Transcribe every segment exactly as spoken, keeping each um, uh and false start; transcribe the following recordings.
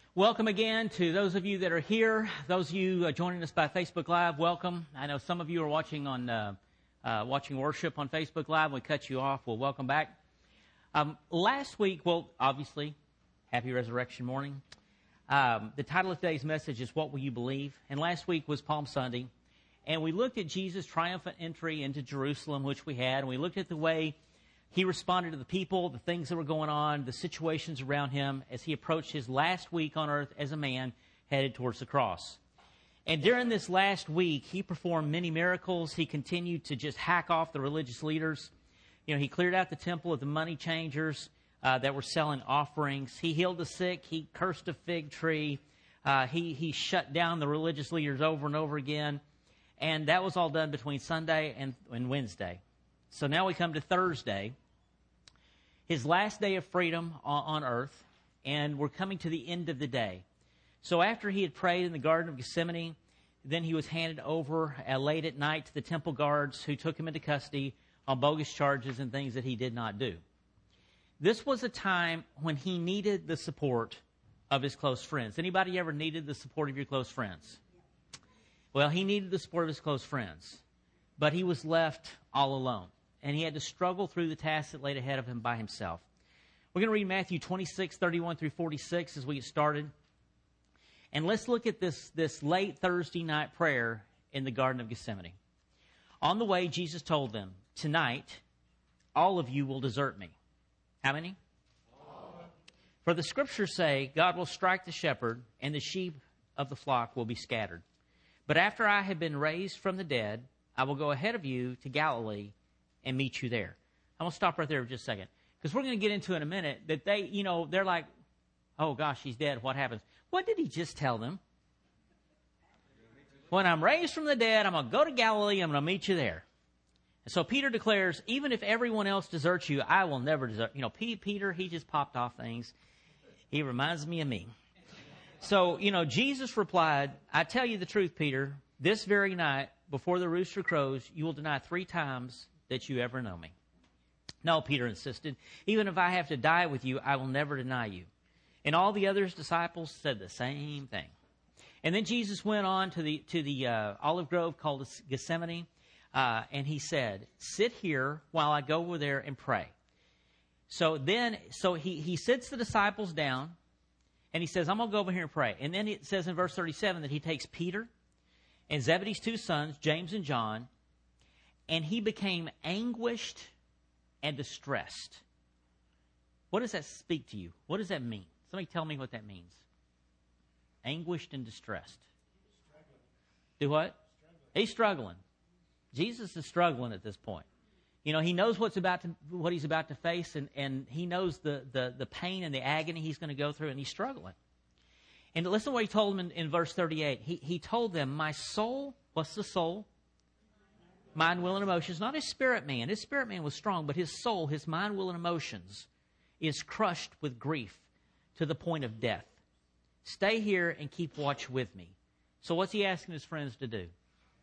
Welcome again to those of you that are here. Those of you uh, joining us by Facebook Live, welcome. I know some of you are watching on uh, uh, watching worship on Facebook Live. We cut you off. Well, welcome back. Um, last week, well, obviously, Happy Resurrection Morning. Um, the title of today's message is What Will You Believe? And last week was Palm Sunday. And we looked at Jesus' triumphant entry into Jerusalem, which we had. And we looked at the way he responded to the people, the things that were going on, the situations around him as he approached his last week on earth as a man headed towards the cross. And during this last week, he performed many miracles. He continued to just hack off the religious leaders. You know, he cleared out the temple of the money changers uh, that were selling offerings. He healed the sick. He cursed a fig tree. Uh, he, he shut down the religious leaders over and over again. And that was all done between Sunday and, and Wednesday. So now we come to Thursday, his last day of freedom on, on earth, and we're coming to the end of the day. So after he had prayed in the Garden of Gethsemane, then he was handed over uh, late at night to the temple guards who took him into custody on bogus charges and things that he did not do. This was a time when he needed the support of his close friends. Anybody ever needed the support of your close friends? Well, he needed the support of his close friends, but he was left all alone. And he had to struggle through the tasks that laid ahead of him by himself. We're going to read Matthew twenty-six, thirty-one through forty-six as we get started. And let's look at this, this late Thursday night prayer in the Garden of Gethsemane. On the way, Jesus told them, "Tonight, all of you will desert me." How many? All. For the scriptures say, God will strike the shepherd, and the sheep of the flock will be scattered. But after I have been raised from the dead, I will go ahead of you to Galilee and meet you there. I'm going to stop right there for just a second, because we're going to get into in a minute that they, you know, they're like, oh gosh, he's dead. What happens? What did he just tell them? When I'm raised from the dead, I'm going to go to Galilee. I'm going to meet you there. And so Peter declares, even if everyone else deserts you, I will never desert. You know, P- Peter, he just popped off things. He reminds me of me. So, you know, Jesus replied, I tell you the truth, Peter, this very night, before the rooster crows, you will deny three times that you ever know me. No, Peter insisted, even if I have to die with you, I will never deny you. And all the other disciples said the same thing. And then Jesus went on to the to the uh, olive grove called Gethsemane, uh, and he said, sit here while I go over there and pray. So then, so he, he sits the disciples down, and he says, I'm going to go over here and pray. And then it says in verse thirty-seven that he takes Peter and Zebedee's two sons, James and John, and he became anguished and distressed. What does that speak to you? What does that mean? Somebody tell me what that means. Anguished and distressed. Do what? Struggling. He's struggling. Jesus is struggling at this point. You know, he knows what's about to, what he's about to face, and, and he knows the, the, the pain and the agony he's going to go through, and he's struggling. And listen to what he told them in, in verse thirty-eight. He, he told them, my soul, what's the soul? Mind, will, and emotions. Not his spirit man. His spirit man was strong, but his soul, his mind, will, and emotions is crushed with grief to the point of death. Stay here and keep watch with me. So what's he asking his friends to do?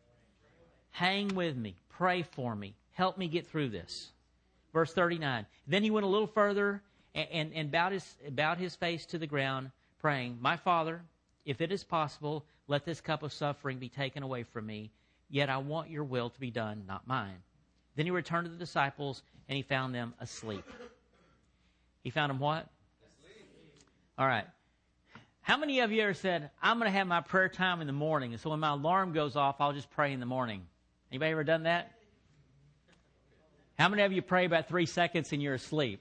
Hang with me. Pray for me. Help me get through this. Verse thirty-nine. Then he went a little further and, and, and bowed, his, bowed his face to the ground, praying, my Father, if it is possible, let this cup of suffering be taken away from me. Yet I want your will to be done, not mine. Then he returned to the disciples, and he found them asleep. He found them what? Asleep. All right. How many of you ever said, I'm going to have my prayer time in the morning, and so when my alarm goes off, I'll just pray in the morning? Anybody ever done that? How many of you pray about three seconds and you're asleep?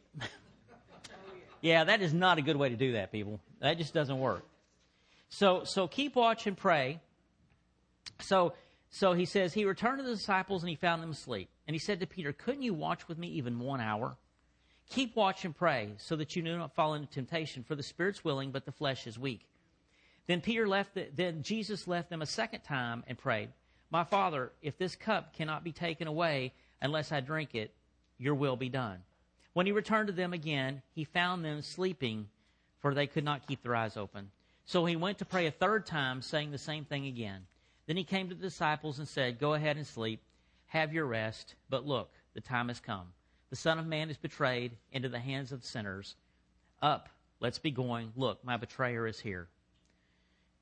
Yeah, that is not a good way to do that, people. That just doesn't work. So, so keep watch and pray. So... So he says, he returned to the disciples and he found them asleep. And he said to Peter, couldn't you watch with me even one hour? Keep watch and pray so that you do not fall into temptation, for the spirit's willing, but the flesh is weak. Then Peter left. The, then Jesus left them a second time and prayed, my Father, if this cup cannot be taken away unless I drink it, your will be done. When he returned to them again, he found them sleeping, for they could not keep their eyes open. So he went to pray a third time, saying the same thing again. Then he came to the disciples and said, go ahead and sleep, have your rest, but look, the time has come. The Son of Man is betrayed into the hands of sinners. Up, let's be going. Look, my betrayer is here.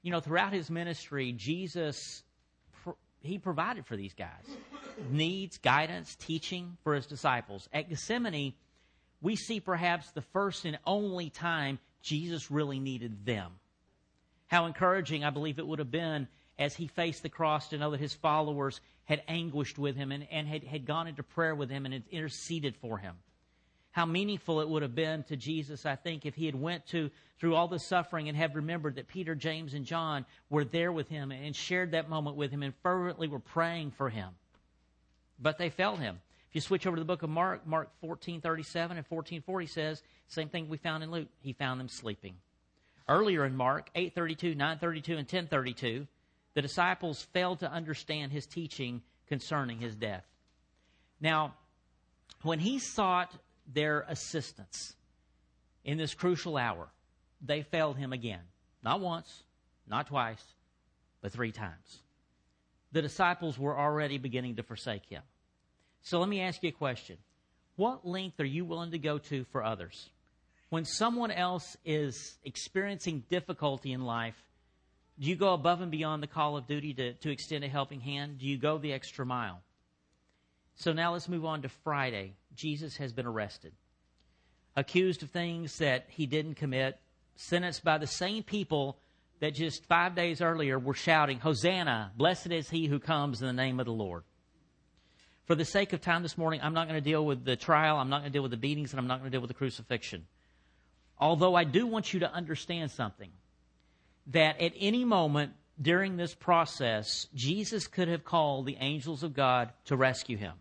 you know, throughout his ministry, Jesus, he provided for these guys. Needs, guidance, teaching for his disciples. At Gethsemane, we see perhaps the first and only time Jesus really needed them. How encouraging, I believe it would have been as he faced the cross to know that his followers had anguished with him and, and had, had gone into prayer with him and had interceded for him. How meaningful it would have been to Jesus, I think, if he had went to through all the suffering and have remembered that Peter, James, and John were there with him and shared that moment with him and fervently were praying for him. But they failed him. If you switch over to the book of Mark, Mark fourteen thirty-seven and fourteen forty says, same thing we found in Luke. He found them sleeping. Earlier in Mark, eight thirty-two, nine thirty-two, and ten thirty-two, the disciples failed to understand his teaching concerning his death. Now, when he sought their assistance in this crucial hour, they failed him again. Not once, not twice, but three times. The disciples were already beginning to forsake him. So let me ask you a question. What length are you willing to go to for others? When someone else is experiencing difficulty in life, do you go above and beyond the call of duty to, to extend a helping hand? Do you go the extra mile? So now let's move on to Friday. Jesus has been arrested, accused of things that he didn't commit, sentenced by the same people that just five days earlier were shouting, Hosanna, blessed is he who comes in the name of the Lord. For the sake of time this morning, I'm not going to deal with the trial, I'm not going to deal with the beatings, and I'm not going to deal with the crucifixion. Although I do want you to understand something, that at any moment during this process, Jesus could have called the angels of God to rescue him.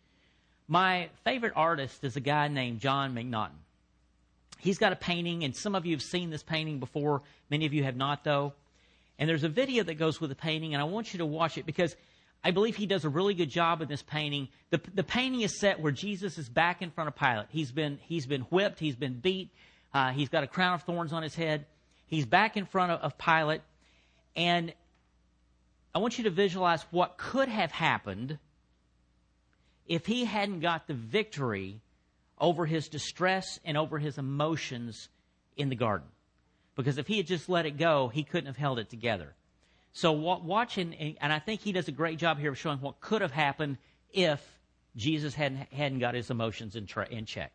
My favorite artist is a guy named John McNaughton. He's got a painting, and some of you have seen this painting before. Many of you have not, though. And there's a video that goes with the painting, and I want you to watch it because I believe he does a really good job in this painting. The, the painting is set where Jesus is back in front of Pilate. He's been, he's been whipped. He's been beat. Uh, he's got a crown of thorns on his head. He's back in front of, of Pilate. And I want you to visualize what could have happened if he hadn't got the victory over his distress and over his emotions in the garden. Because if he had just let it go, he couldn't have held it together. So watching, and I think he does a great job here of showing what could have happened if Jesus hadn't hadn't got his emotions in, tra- in check.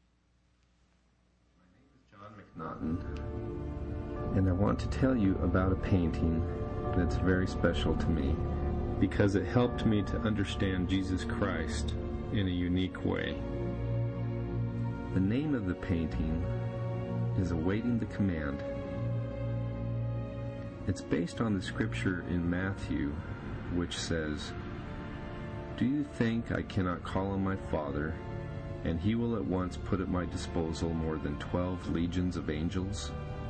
My name is John McNaughton, and I want to tell you about a painting that's very special to me because it helped me to understand Jesus Christ in a unique way. The name of the painting is Awaiting the Command. It's based on the scripture in Matthew, which says, "Do you think I cannot call on my Father, and he will at once put at my disposal more than twelve legions of angels?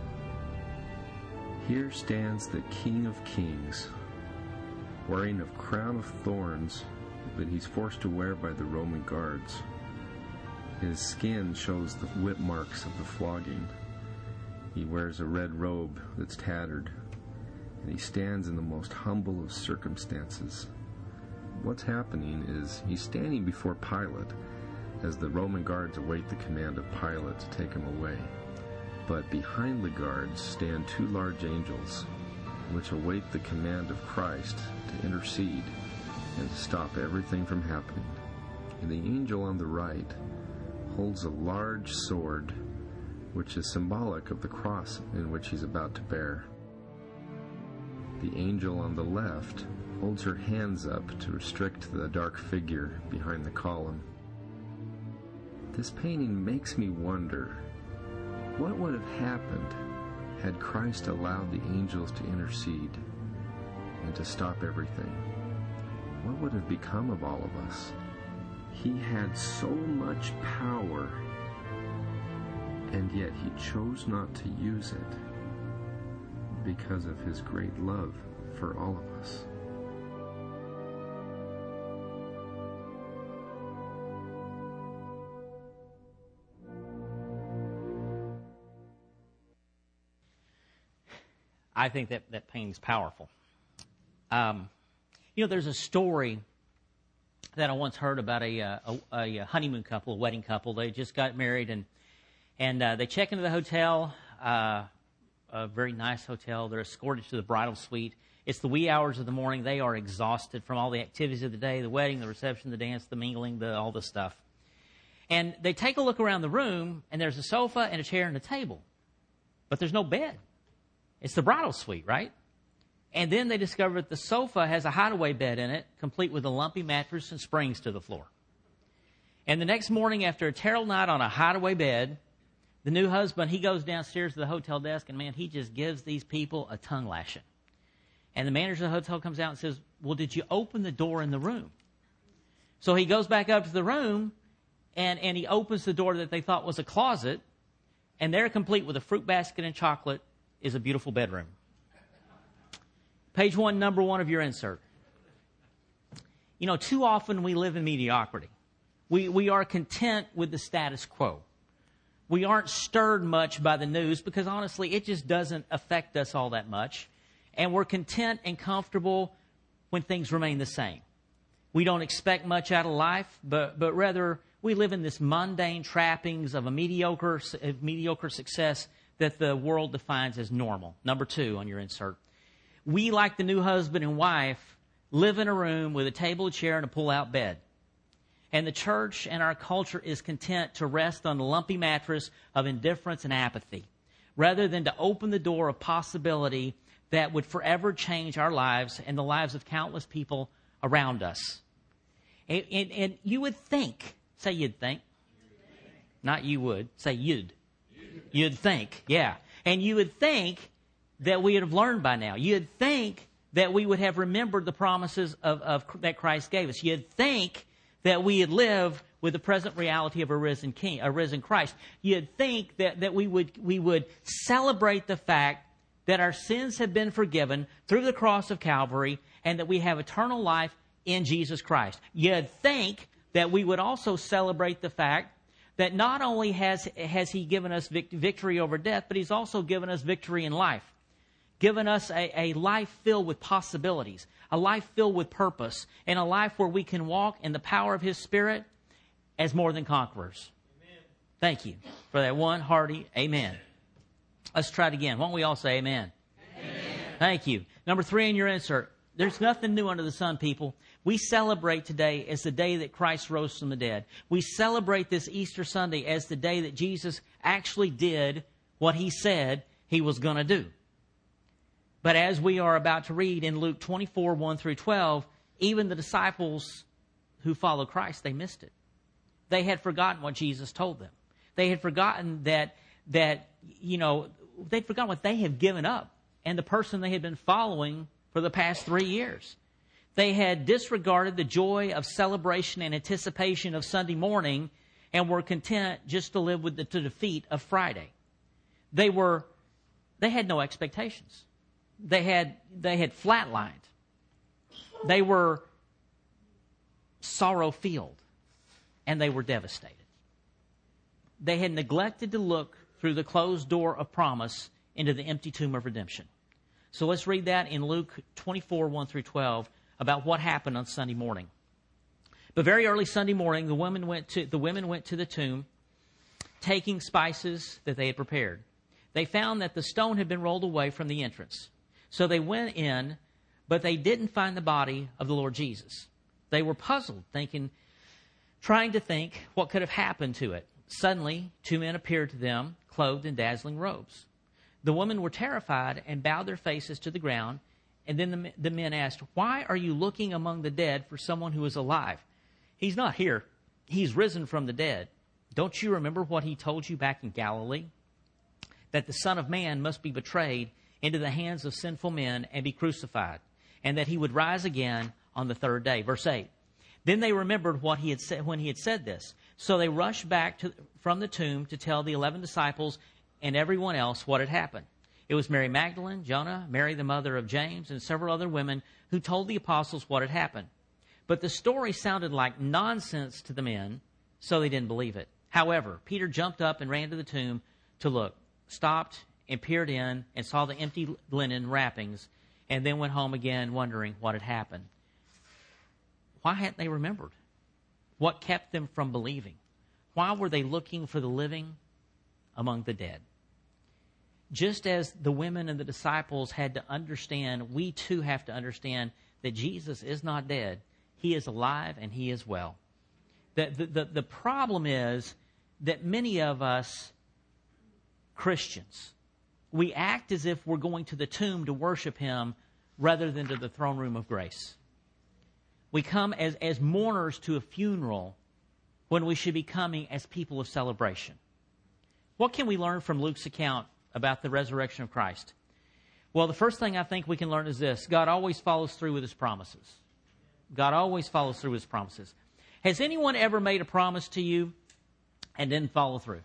Here stands the King of Kings, wearing a crown of thorns that he's forced to wear by the Roman guards. His skin shows the whip marks of the flogging. He wears a red robe that's tattered, and he stands in the most humble of circumstances. What's happening is he's standing before Pilate as the Roman guards await the command of Pilate to take him away. But behind the guards stand two large angels, which await the command of Christ to intercede and to stop everything from happening. And the angel on the right holds a large sword, which is symbolic of the cross in which he's about to bear. The angel on the left holds her hands up to restrict the dark figure behind the column. This painting makes me wonder, what would have happened had Christ allowed the angels to intercede and to stop everything? What would have become of all of us? He had so much power, and yet he chose not to use it because of his great love for all of us. I think that, that painting's powerful. Um, you know, there's a story that I once heard about a, a, a honeymoon couple, a wedding couple. They just got married, and and uh, they check into the hotel. Uh, a very nice hotel. They're escorted to the bridal suite. It's the wee hours of the morning. They are exhausted from all the activities of the day, the wedding, the reception, the dance, the mingling, the, all the stuff. And they take a look around the room, and there's a sofa and a chair and a table. But there's no bed. It's the bridal suite, right? And then they discover that the sofa has a hideaway bed in it, complete with a lumpy mattress and springs to the floor. And the next morning, after a terrible night on a hideaway bed, the new husband, he goes downstairs to the hotel desk, and man, he just gives these people a tongue lashing. And the manager of the hotel comes out and says, well, did you open the door in the room? So he goes back up to the room, and, and he opens the door that they thought was a closet, and there, complete with a fruit basket and chocolate, is a beautiful bedroom. Page one, number one of your insert. You know, too often we live in mediocrity. We, we are content with the status quo. We aren't stirred much by the news because, honestly, it just doesn't affect us all that much. And we're content and comfortable when things remain the same. We don't expect much out of life, but, but rather we live in this mundane trappings of a mediocre, a mediocre success that the world defines as normal. Number two on your insert. We, like the new husband and wife, live in a room with a table, a chair, and a pull-out bed. And the church and our culture is content to rest on the lumpy mattress of indifference and apathy, rather than to open the door of possibility that would forever change our lives and the lives of countless people around us. And, and, and you would think, say you'd think, not you would, say you'd. You'd think, yeah. And you would think that we would have learned by now. You'd think that we would have remembered the promises of, of that Christ gave us. You'd think that we would live with the present reality of a risen King, a risen Christ. You'd think that, that we would we would celebrate the fact that our sins have been forgiven through the cross of Calvary and that we have eternal life in Jesus Christ. You'd think that we would also celebrate the fact that not only has, has He given us vic- victory over death, but He's also given us victory in life. Given us a, a life filled with possibilities, a life filled with purpose, and a life where we can walk in the power of His Spirit as more than conquerors. Amen. Thank you for that one hearty amen. Let's try it again. Won't we all say amen? Amen. Thank you. Number three in your insert. There's nothing new under the sun, people. We celebrate today as the day that Christ rose from the dead. We celebrate this Easter Sunday as the day that Jesus actually did what He said He was going to do. But as we are about to read in Luke twenty-four, one through twelve, even the disciples who followed Christ, they missed it. They had forgotten what Jesus told them. They had forgotten that, that you know, they'd forgotten what they had given up and the person they had been following for the past three years. They had disregarded the joy of celebration and anticipation of Sunday morning and were content just to live with the, the defeat of Friday. They were, they had no expectations. They had, they had flatlined. They were sorrow-filled, and they were devastated. They had neglected to look through the closed door of promise into the empty tomb of redemption. So let's read that in Luke twenty-four, one through twelve, about what happened on Sunday morning. But very early Sunday morning, the women went to the women went to the tomb, taking spices that they had prepared. They found that the stone had been rolled away from the entrance. So they went in, but they didn't find the body of the Lord Jesus. They were puzzled, thinking, trying to think what could have happened to it. Suddenly, two men appeared to them, clothed in dazzling robes. The women were terrified and bowed their faces to the ground. And then the, the men asked, "Why are you looking among the dead for someone who is alive? He's not here. He's risen from the dead. Don't you remember what He told you back in Galilee? That the Son of Man must be betrayed into the hands of sinful men and be crucified, and that He would rise again on the third day." Verse eight. Then they remembered what He had said when He had said this. So they rushed back to, from the tomb to tell the eleven disciples and everyone else what had happened. It was Mary Magdalene, Jonah, Mary the mother of James, and several other women who told the apostles what had happened. But the story sounded like nonsense to the men, so they didn't believe it. However, Peter jumped up and ran to the tomb to look, stopped and peered in and saw the empty linen wrappings, and then went home again wondering what had happened. Why hadn't they remembered? What kept them from believing? Why were they looking for the living among the dead? Just as the women and the disciples had to understand, we too have to understand that Jesus is not dead. He is alive and He is well. The, the, the, the problem is that many of us Christians, we act as if we're going to the tomb to worship Him rather than to the throne room of grace. We come as, as mourners to a funeral when we should be coming as people of celebration. What can we learn from Luke's account about the resurrection of Christ? Well, the first thing I think we can learn is this. God always follows through with His promises. God always follows through with His promises. Has anyone ever made a promise to you and didn't follow through?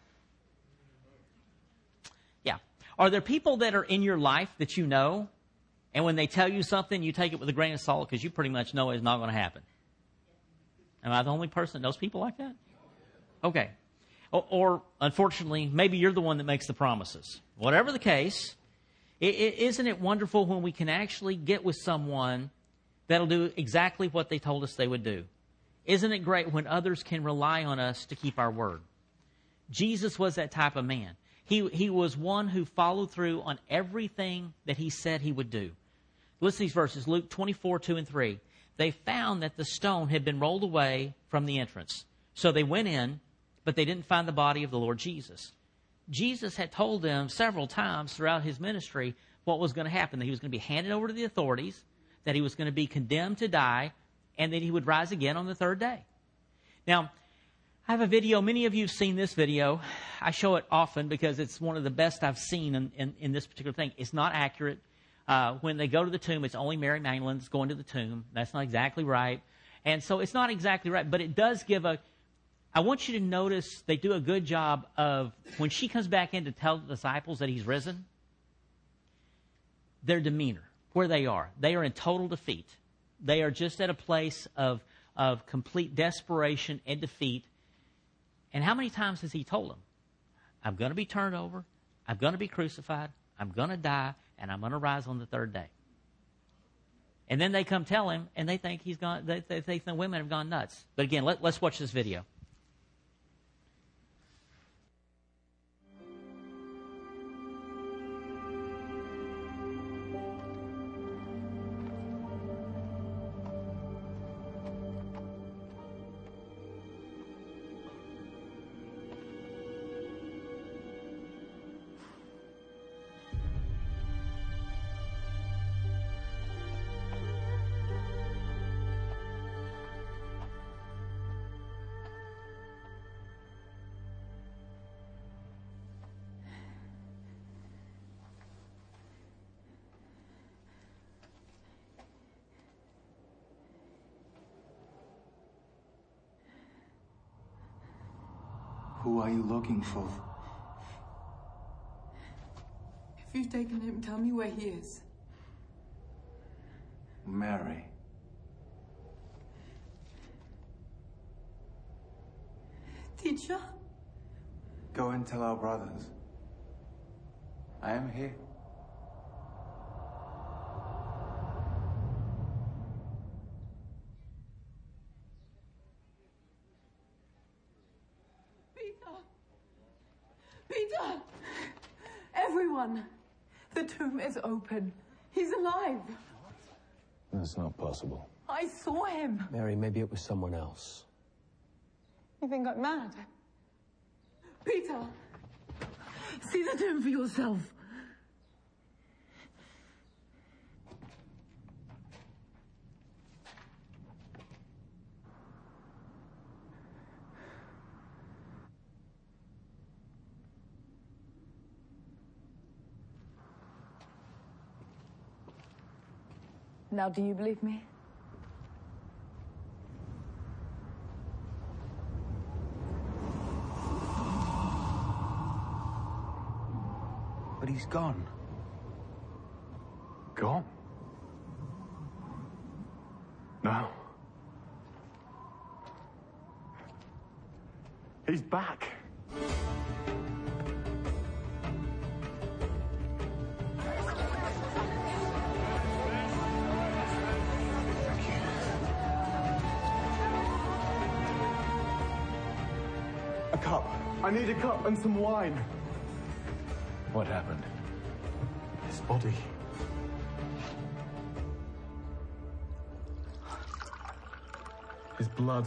Yeah. Are there people that are in your life that you know, and when they tell you something, you take it with a grain of salt because you pretty much know it's not going to happen? Am I the only person that knows people like that? Okay. Or, or unfortunately, maybe you're the one that makes the promises. Whatever the case, it, it, isn't it wonderful when we can actually get with someone that'll do exactly what they told us they would do? Isn't it great when others can rely on us to keep our word? Jesus was that type of man. He, he was one who followed through on everything that He said He would do. Listen to these verses, Luke twenty-four, two and three. They found that the stone had been rolled away from the entrance. So they went in, but they didn't find the body of the Lord Jesus. Jesus had told them several times throughout His ministry what was going to happen, that He was going to be handed over to the authorities, that He was going to be condemned to die, and that He would rise again on the third day. Now, I have a video. Many of you have seen this video. I show it often because it's one of the best I've seen in, in, in this particular thing. It's not accurate. Uh, when they go to the tomb, it's only Mary Magdalene that's going to the tomb. That's not exactly right. And so it's not exactly right, but it does give a... I want you to notice they do a good job of, when she comes back in to tell the disciples that He's risen, their demeanor, where they are. They are in total defeat. They are just at a place of, of complete desperation and defeat. And how many times has He told them, I'm going to be turned over, I'm going to be crucified, I'm going to die, and I'm going to rise on the third day. And then they come tell Him, and they think he's gone. They, they think the women have gone nuts. But again, let, let's watch this video. Who are you looking for? If you've taken Him, tell me where He is. Mary. Teacher? Go and tell our brothers. I am here. Peter! Everyone! The tomb is open. He's alive. That's not possible. I saw Him. Mary, maybe it was someone else. You think I'm mad? Peter! See the tomb for yourself. Now, do you believe me? But he's gone. Gone? No. He's back. A cup. I need a cup and some wine. What happened? body. His blood.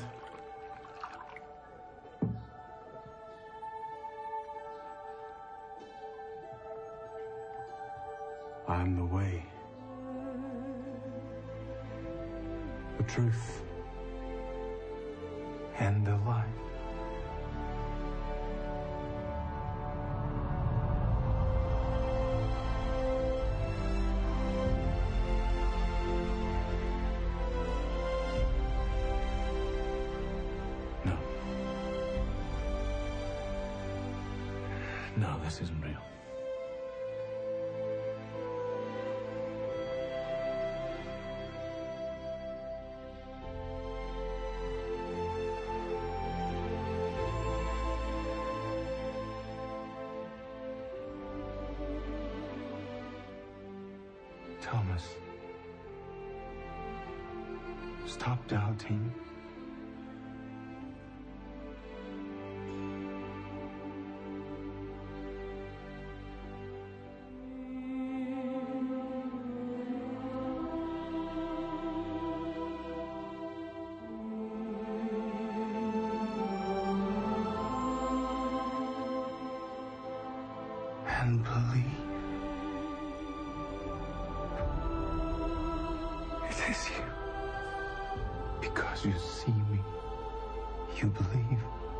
I am the way, the truth, and the life. No. No, this isn't real. Thomas, stop doubting. And believe. It is you. Because you see me, you believe.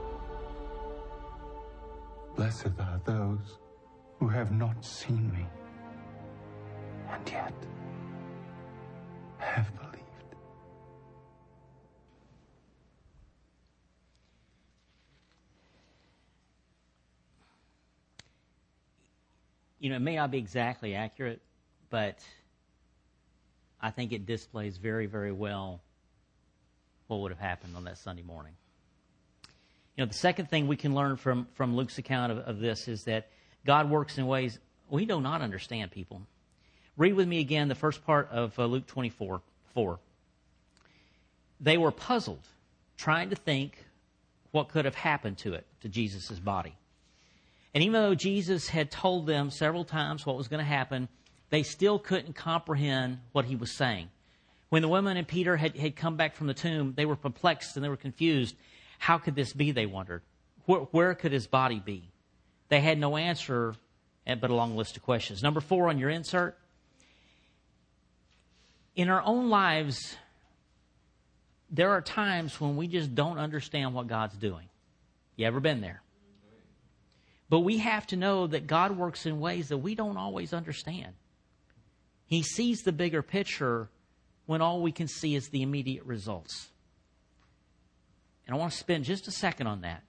Blessed are those who have not seen me, and yet have believed. You know, it may not be exactly accurate, but I think it displays very, very well what would have happened on that Sunday morning. You know, the second thing we can learn from, from Luke's account of, of this is that God works in ways we do not understand, people. Read with me again the first part of uh, Luke twenty-four, four. They were puzzled, trying to think what could have happened to it, to Jesus' body. And even though Jesus had told them several times what was going to happen, they still couldn't comprehend what he was saying. When the women and Peter had, had come back from the tomb, they were perplexed and they were confused. How could this be, they wondered. Where, where could his body be? They had no answer, but a long list of questions. Number four on your insert. In our own lives, there are times when we just don't understand what God's doing. You ever been there? But we have to know that God works in ways that we don't always understand. He sees the bigger picture when all we can see is the immediate results. And I want to spend just a second on that.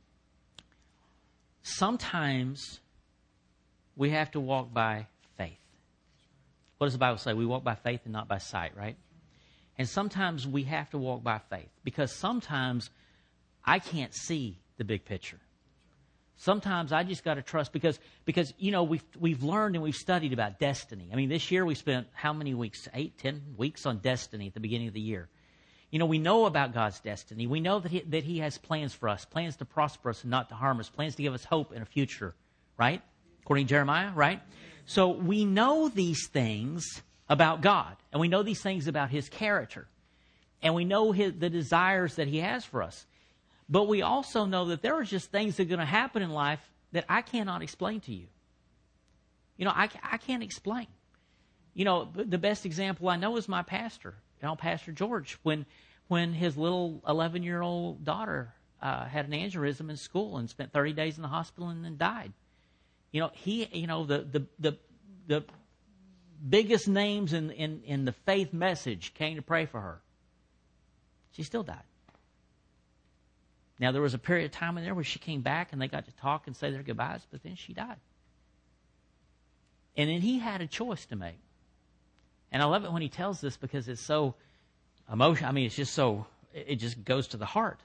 Sometimes we have to walk by faith. What does the Bible say? We walk by faith and not by sight, right? And sometimes we have to walk by faith because sometimes I can't see the big picture. Sometimes I just got to trust because, because you know, we've, we've learned and we've studied about destiny. I mean, this year we spent how many weeks? Eight, ten weeks on destiny at the beginning of the year. You know, we know about God's destiny. We know that he, that he has plans for us, plans to prosper us and not to harm us, plans to give us hope in a future, right? According to Jeremiah, right? So we know these things about God, and we know these things about his character, and we know his, the desires that he has for us. But we also know that there are just things that are going to happen in life that I cannot explain to you. You know, I, I can't explain. You know, the best example I know is my pastor, you know, Pastor George, when when his little eleven-year-old daughter uh, had an aneurysm in school and spent thirty days in the hospital and then died. You know, he, you know, the the the, the biggest names in, in, in the faith message came to pray for her. She still died. Now, there was a period of time in there where she came back and they got to talk and say their goodbyes, but then she died. And then he had a choice to make. And I love it when he tells this because it's so emotional. I mean, it's just so, it just goes to the heart.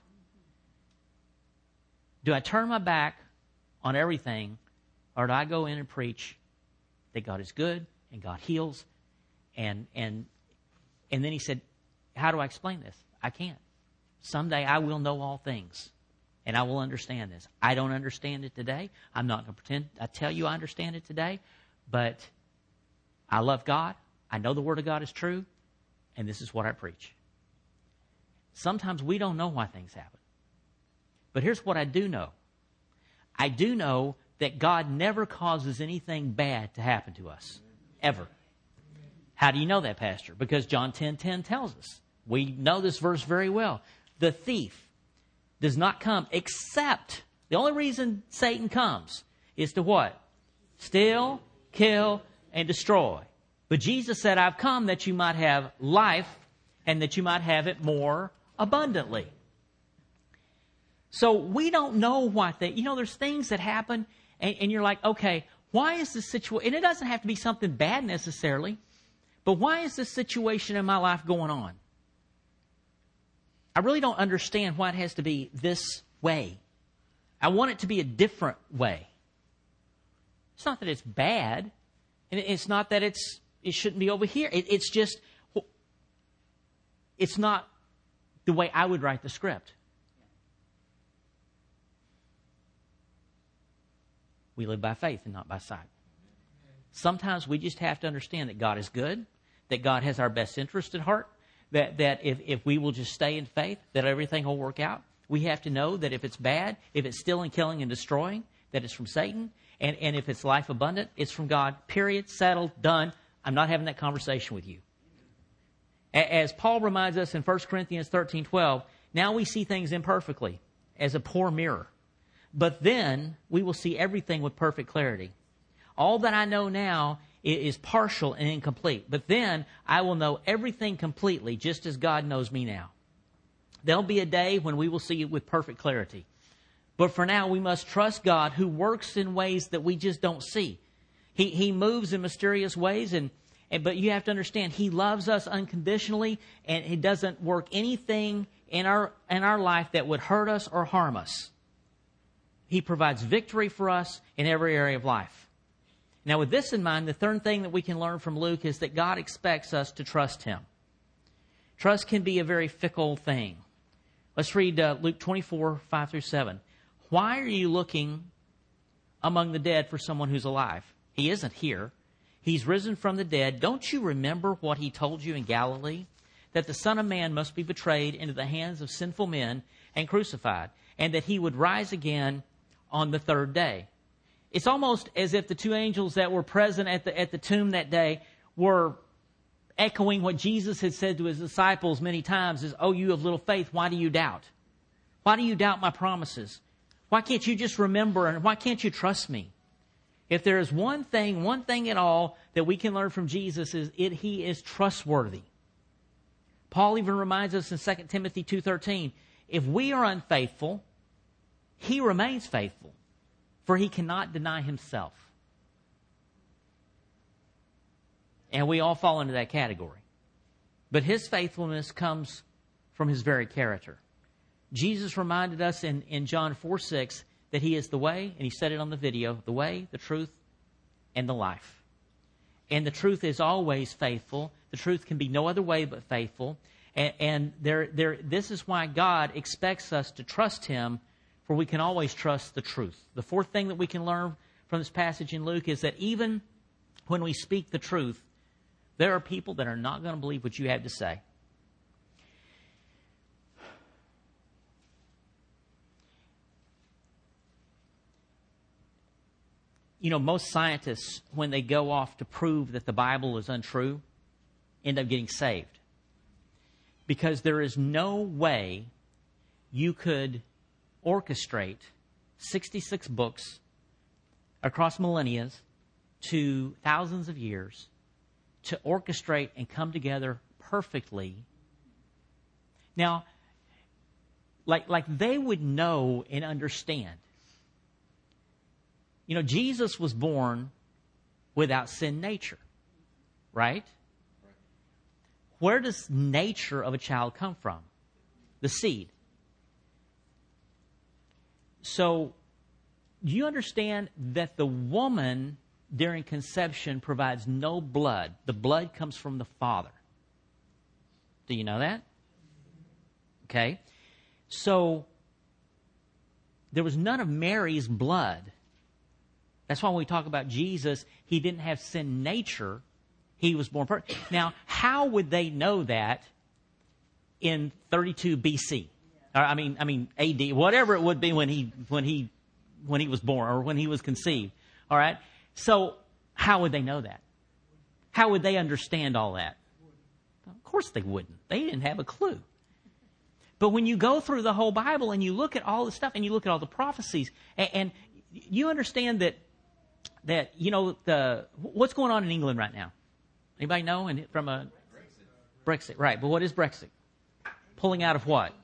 Do I turn my back on everything, or do I go in and preach that God is good and God heals? And and and then he said, how do I explain this? I can't. Someday I will know all things, and I will understand this. I don't understand it today. I'm not going to pretend I tell you I understand it today, but I love God. I know the Word of God is true. And this is what I preach. Sometimes we don't know why things happen. But here's what I do know. I do know that God never causes anything bad to happen to us. Ever. How do you know that, Pastor? Because John ten ten tells us. We know this verse very well. The thief does not come except, the only reason Satan comes is to what? Steal, kill, and destroy. But Jesus said, I've come that you might have life and that you might have it more abundantly. So we don't know what that, you know, there's things that happen and, and you're like, okay, why is this situation, and it doesn't have to be something bad necessarily, but why is this situation in my life going on? I really don't understand why it has to be this way. I want it to be a different way. It's not that it's bad, and it's not that it's it shouldn't be over here. It, it's just, it's not the way I would write the script. We live by faith and not by sight. Sometimes we just have to understand that God is good, that God has our best interest at heart, that, that if, if we will just stay in faith, that everything will work out. We have to know that if it's bad, if it's stealing, killing, and destroying, that it's from Satan. And, and if it's life abundant, it's from God. Period. Settled. Done. I'm not having that conversation with you. As Paul reminds us in First Corinthians thirteen twelve, now we see things imperfectly, as a poor mirror. But then we will see everything with perfect clarity. All that I know now is partial and incomplete. But then I will know everything completely, just as God knows me now. There'll be a day when we will see it with perfect clarity. But for now, we must trust God, who works in ways that we just don't see. He He moves in mysterious ways, and, and but you have to understand, He loves us unconditionally, and He doesn't work anything in our in our life that would hurt us or harm us. He provides victory for us in every area of life. Now, with this in mind, the third thing that we can learn from Luke is that God expects us to trust Him. Trust can be a very fickle thing. Let's read uh, Luke twenty-four, five through seven. Why are you looking among the dead for someone who's alive? He isn't here. He's risen from the dead. Don't you remember what He told you in Galilee? That the Son of Man must be betrayed into the hands of sinful men and crucified, and that He would rise again on the third day. It's almost as if the two angels that were present at the, at the tomb that day were echoing what Jesus had said to His disciples many times is, oh, you of little faith, why do you doubt? Why do you doubt my promises? Why can't you just remember, and why can't you trust me? If there is one thing, one thing at all that we can learn from Jesus is it, He is trustworthy. Paul even reminds us in Second Timothy two thirteen, if we are unfaithful, He remains faithful, for He cannot deny Himself. And we all fall into that category. But His faithfulness comes from His very character. Jesus reminded us in, in John four six that He is the way, and He said it on the video, the way, the truth, and the life. And the truth is always faithful. The truth can be no other way but faithful. And, and there, there, this is why God expects us to trust Him, for we can always trust the truth. The fourth thing that we can learn from this passage in Luke is that even when we speak the truth, there are people that are not going to believe what you have to say. You know, most scientists, when they go off to prove that the Bible is untrue, end up getting saved. Because there is no way you could orchestrate sixty-six books across millennia to thousands of years to orchestrate and come together perfectly. Now, like, like they would know and understand. You know, Jesus was born without sin nature, right? Where does nature of a child come from? The seed. So, do you understand that the woman during conception provides no blood? The blood comes from the Father. Do you know that? Okay. So, there was none of Mary's blood. That's why when we talk about Jesus, He didn't have sin nature, He was born perfect. Now, how would they know that in thirty-two B C? Or, I mean, I mean A D, whatever it would be when he when he when he was born or when he was conceived. All right. So, how would they know that? How would they understand all that? Of course, they wouldn't. They didn't have a clue. But when you go through the whole Bible and you look at all the stuff and you look at all the prophecies, and, and you understand that that you know the what's going on in England right now. Anybody know? And from a Brexit, right? But what is Brexit? Pulling out of what?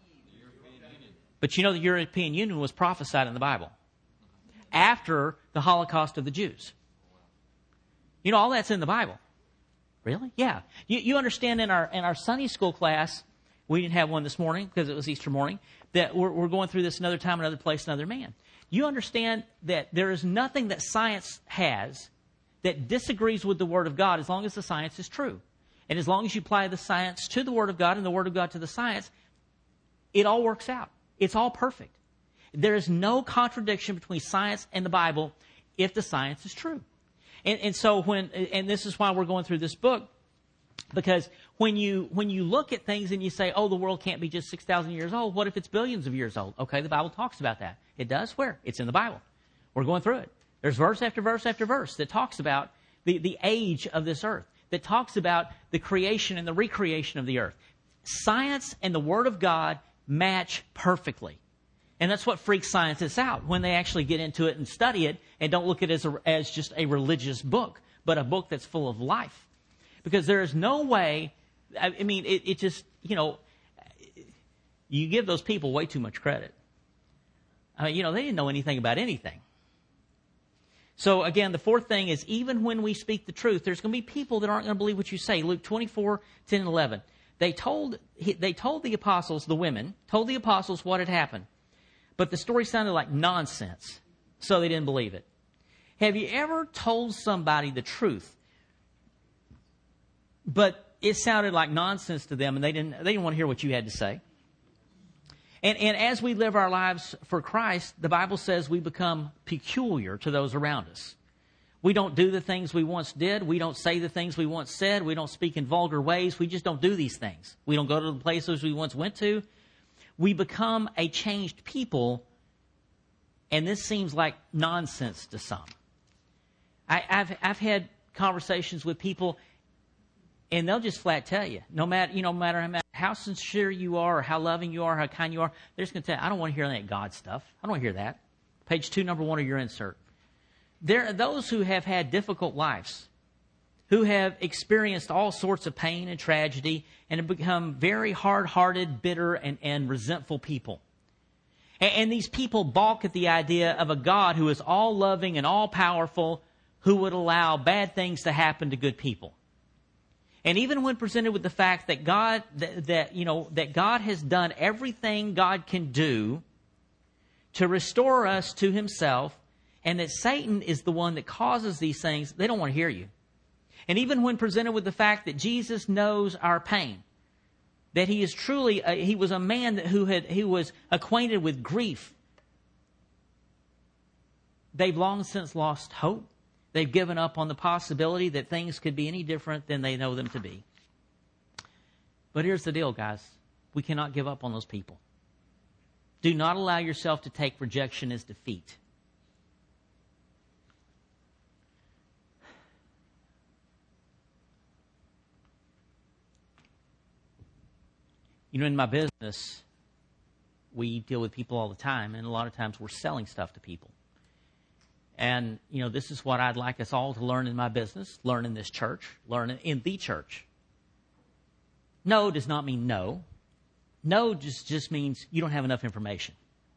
But you know the European Union was prophesied in the Bible after the Holocaust of the Jews. You know, all that's in the Bible. Really? Yeah. You, you understand in our in our Sunday school class, we didn't have one this morning because it was Easter morning, that we're, we're going through this another time, another place, another man. You understand that there is nothing that science has that disagrees with the Word of God as long as the science is true. And as long as you apply the science to the Word of God and the Word of God to the science, it all works out. It's all perfect. There is no contradiction between science and the Bible if the science is true. And, and so when, and this is why we're going through this book, because when you when you look at things and you say, oh, the world can't be just six thousand years old, what if it's billions of years old? Okay, the Bible talks about that. It does? Where? It's in the Bible. We're going through it. There's verse after verse after verse that talks about the, the age of this earth, that talks about the creation and the recreation of the earth. Science and the Word of God match perfectly. And that's what freaks scientists out when they actually get into it and study it and don't look at it as, a, as just a religious book, but a book that's full of life. Because there is no way, I mean, it, it just, you know, you give those people way too much credit. I mean, you know, they didn't know anything about anything. So again, the fourth thing is even when we speak the truth, there's going to be people that aren't going to believe what you say. Luke twenty-four, ten and eleven. They told, they told the apostles, the women, told the apostles what had happened. But the story sounded like nonsense, so they didn't believe it. Have you ever told somebody the truth, but it sounded like nonsense to them and they didn't, they didn't want to hear what you had to say? And, and as we live our lives for Christ, the Bible says we become peculiar to those around us. We don't do the things we once did. We don't say the things we once said. We don't speak in vulgar ways. We just don't do these things. We don't go to the places we once went to. We become a changed people, and this seems like nonsense to some. I, I've I've had conversations with people, and they'll just flat tell you, no matter you know, no matter how, how sincere you are, or how loving you are, how kind you are, they're just going to tell you, I don't want to hear that God stuff. I don't want to hear that. Page two, number one of your insert. There are those who have had difficult lives, who have experienced all sorts of pain and tragedy and have become very hard-hearted, bitter, and, and resentful people. And, and these people balk at the idea of a God who is all-loving and all-powerful, who would allow bad things to happen to good people. And even when presented with the fact that God, that, that you know, that God has done everything God can do to restore us to Himself, and that Satan is the one that causes these things, they don't want to hear you. And even when presented with the fact that Jesus knows our pain, that He is truly, a, He was a man who had who was acquainted with grief, they've long since lost hope. They've given up on the possibility that things could be any different than they know them to be. But here's the deal, guys. We cannot give up on those people. Do not allow yourself to take rejection as defeat. You know, in my business, we deal with people all the time, and a lot of times we're selling stuff to people. And, you know, this is what I'd like us all to learn in my business, learn in this church, learn in the church. No does not mean no. No just, just means you don't have enough information.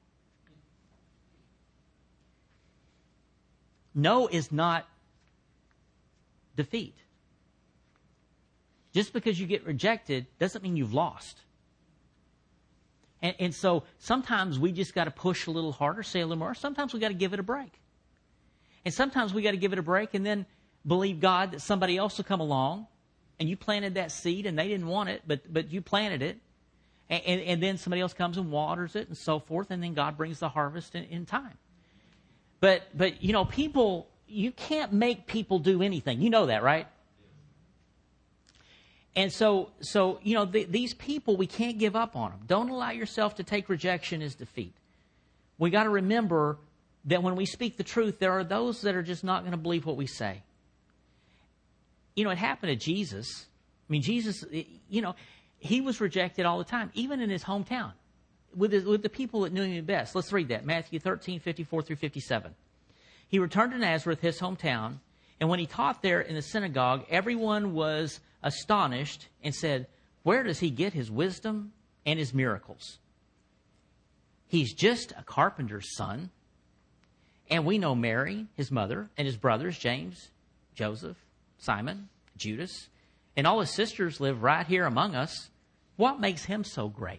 No is not defeat. Just because you get rejected doesn't mean you've lost. And, and so sometimes we just got to push a little harder, say a little more. Sometimes we got to give it a break. And sometimes we got to give it a break and then believe God that somebody else will come along and you planted that seed and they didn't want it, but but you planted it. And, and, and then somebody else comes and waters it and so forth, and then God brings the harvest in, in time. But, but, you know, people, you can't make people do anything. You know that, right? And so, so you know, the, these people, we can't give up on them. Don't allow yourself to take rejection as defeat. We got to remember that when we speak the truth, there are those that are just not going to believe what we say. You know, it happened to Jesus. I mean, Jesus, you know, he was rejected all the time, even in his hometown, with the, with the people that knew him best. Let's read that, Matthew thirteen, fifty-four through fifty-seven. He returned to Nazareth, his hometown, and when he taught there in the synagogue, everyone was astonished and said, "Where does he get his wisdom and his miracles? He's just a carpenter's son. And we know Mary, his mother, and his brothers, James, Joseph, Simon, Judas, and all his sisters live right here among us. What makes him so great?"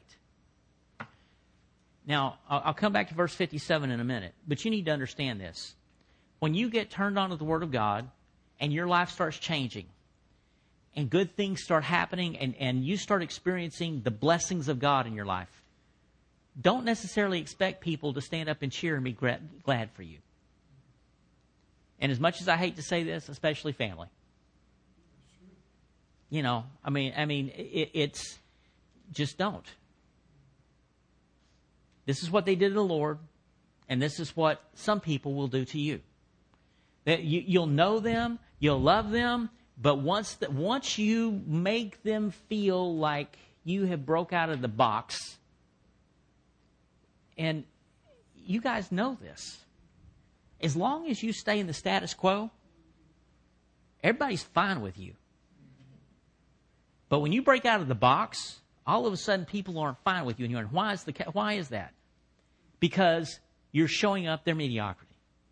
Now, I'll come back to verse fifty-seven in a minute, but you need to understand this. When you get turned on to the Word of God and your life starts changing and good things start happening and, and you start experiencing the blessings of God in your life, don't necessarily expect people to stand up and cheer and be glad for you. And as much as I hate to say this, especially family. You know, I mean, I mean, it, it's just don't. This is what they did to the Lord, and this is what some people will do to you. That you, you'll know them, you'll love them, but once the, once you make them feel like you have broke out of the box, and you guys know this, as long as you stay in the status quo, everybody's fine with you. But when you break out of the box, all of a sudden people aren't fine with you. And you're wondering, why is, the, why is that? Because you're showing up their mediocrity.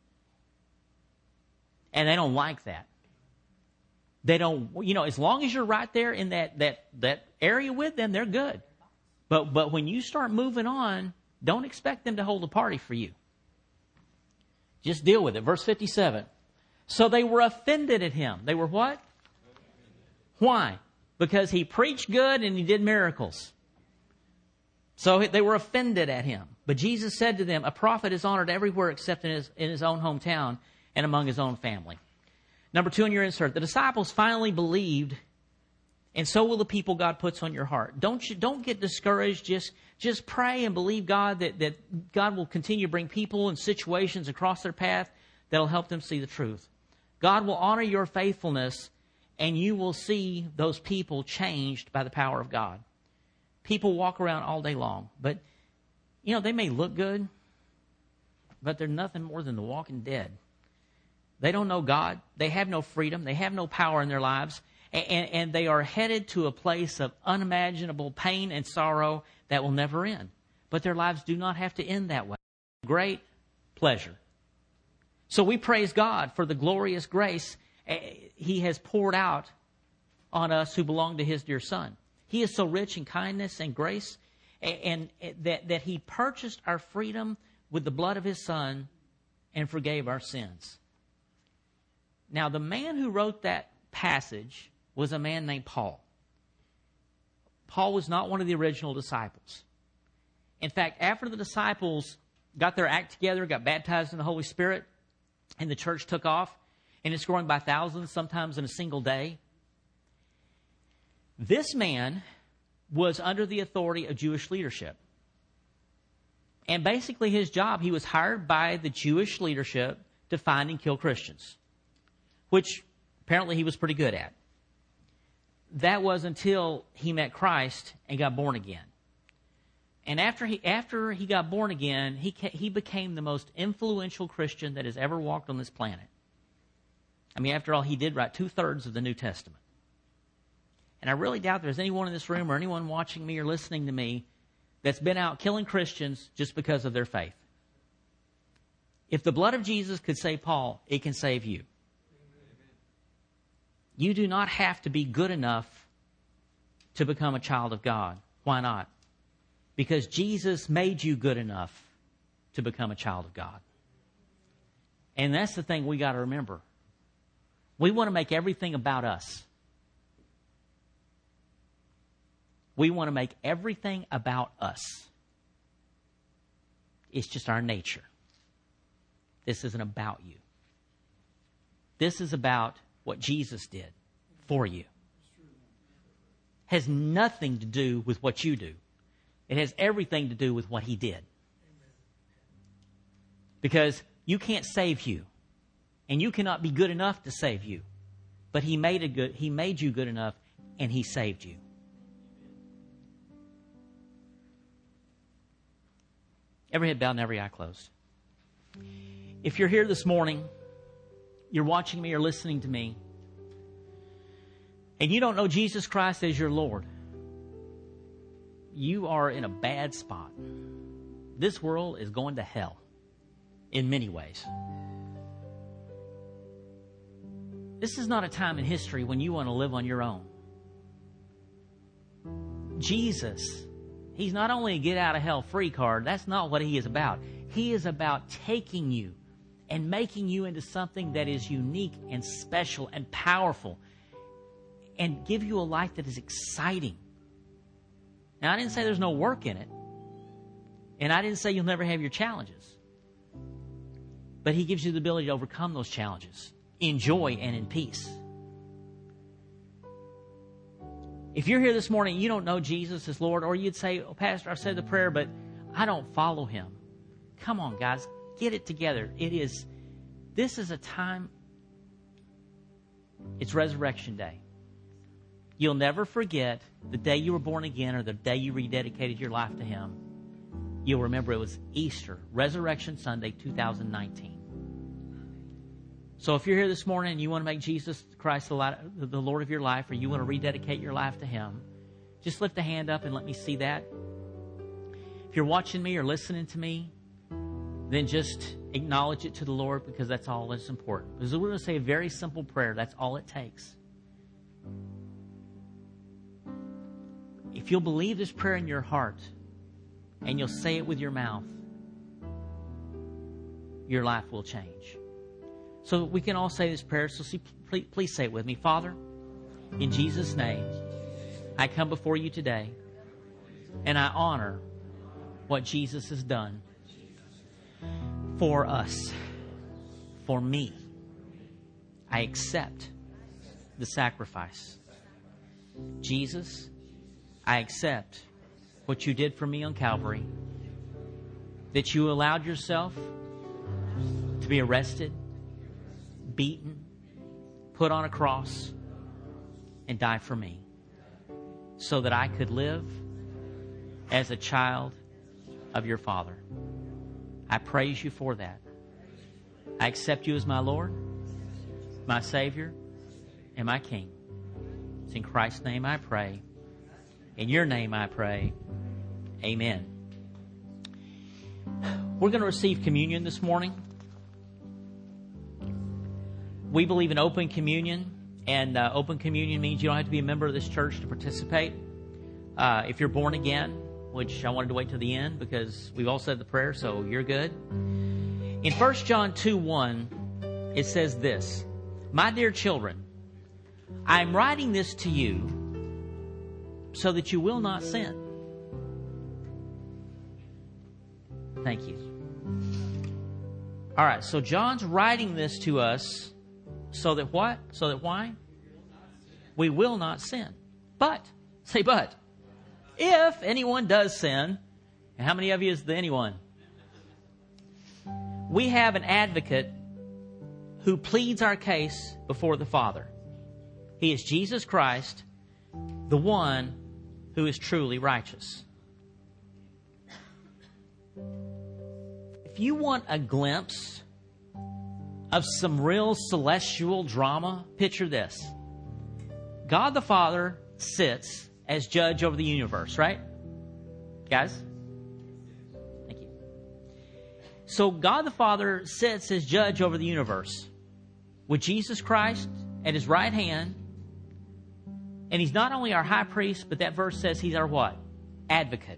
And they don't like that. They don't, you know, as long as you're right there in that, that, that area with them, they're good. But, but when you start moving on, don't expect them to hold a party for you. Just deal with it. Verse fifty-seven. So they were offended at him. They were what? Why? Because he preached good and he did miracles. So they were offended at him. But Jesus said to them, a prophet is honored everywhere except in his, in his own hometown and among his own family. Number two in your insert, the disciples finally believed, and so will the people God puts on your heart. Don't you, don't get discouraged. Just, just pray and believe God that, that God will continue to bring people and situations across their path that will help them see the truth. God will honor your faithfulness, and you will see those people changed by the power of God. People walk around all day long, but, you know, they may look good, but they're nothing more than the walking dead. They don't know God. They have no freedom. They have no power in their lives. And, and, and they are headed to a place of unimaginable pain and sorrow that will never end. But their lives do not have to end that way. Great pleasure. So we praise God for the glorious grace He has poured out on us who belong to His dear Son. He is so rich in kindness and grace, and, and that, that He purchased our freedom with the blood of His Son and forgave our sins. Now, the man who wrote that passage was a man named Paul. Paul was not one of the original disciples. In fact, after the disciples got their act together, got baptized in the Holy Spirit, and the church took off, and it's growing by thousands, sometimes in a single day, this man was under the authority of Jewish leadership. And basically his job, he was hired by the Jewish leadership to find and kill Christians, which apparently he was pretty good at. That was until he met Christ and got born again. And after he after he got born again, he he became the most influential Christian that has ever walked on this planet. I mean, after all, he did write two-thirds of the New Testament. And I really doubt there's anyone in this room or anyone watching me or listening to me that's been out killing Christians just because of their faith. If the blood of Jesus could save Paul, it can save you. You do not have to be good enough to become a child of God. Why not? Because Jesus made you good enough to become a child of God. And that's the thing we got to remember. We want to make everything about us. We want to make everything about us. It's just our nature. This isn't about you. This is about what Jesus did for you. has nothing to do with what you do. It has everything to do with what He did. Because you can't save you. And you cannot be good enough to save you. But He made a good, He made you good enough, and He saved you. Every head bowed and every eye closed. If you're here this morning, you're watching me or listening to me, and you don't know Jesus Christ as your Lord, you are in a bad spot. This world is going to hell in many ways. This is not a time in history when you want to live on your own. Jesus, He's not only a get out of hell free card. That's not what He is about. He is about taking you and making you into something that is unique and special and powerful and give you a life that is exciting. Now, I didn't say there's no work in it. And I didn't say you'll never have your challenges. But He gives you the ability to overcome those challenges in joy and in peace. If you're here this morning and you don't know Jesus as Lord, or you'd say, oh, Pastor, I've said the prayer, but I don't follow Him. Come on, guys. Get it together. It is, this is a time, it's Resurrection Day. You'll never forget the day you were born again or the day you rededicated your life to Him. You'll remember it was Easter, Resurrection Sunday, two thousand nineteen. So if you're here this morning and you want to make Jesus Christ the Lord of your life, or you want to rededicate your life to Him, just lift a hand up and let me see that. If you're watching me or listening to me, then just acknowledge it to the Lord, because that's all that's important. Because we're going to say a very simple prayer. That's all it takes. If you'll believe this prayer in your heart and you'll say it with your mouth, your life will change. So we can all say this prayer. So see, please, please say it with me. Father, in Jesus' name, I come before you today and I honor what Jesus has done for us, for me. I accept the sacrifice. Jesus, I accept what you did for me on Calvary, that you allowed yourself to be arrested, beaten, put on a cross, and die for me, so that I could live as a child of your Father. I praise you for that. I accept you as my Lord, my Savior, and my King. It's in Christ's name I pray. In your name I pray. Amen. We're going to receive communion this morning. We believe in open communion, and uh, open communion means you don't have to be a member of this church to participate. Uh, if you're born again, which I wanted to wait till the end because we've all said the prayer, so you're good. In First John two one, it says this: My dear children, I am writing this to you so that you will not sin. Thank you. All right, so John's writing this to us so that what? So that why? We will not sin. But, say but. If anyone does sin, and how many of you is the anyone? We have an advocate who pleads our case before the Father. He is Jesus Christ, the one who is truly righteous. If you want a glimpse of some real celestial drama, picture this. God the Father sits as judge over the universe, right? Guys? Thank you. So God the Father sits as judge over the universe with Jesus Christ at His right hand. And He's not only our high priest, but that verse says He's our what? Advocate.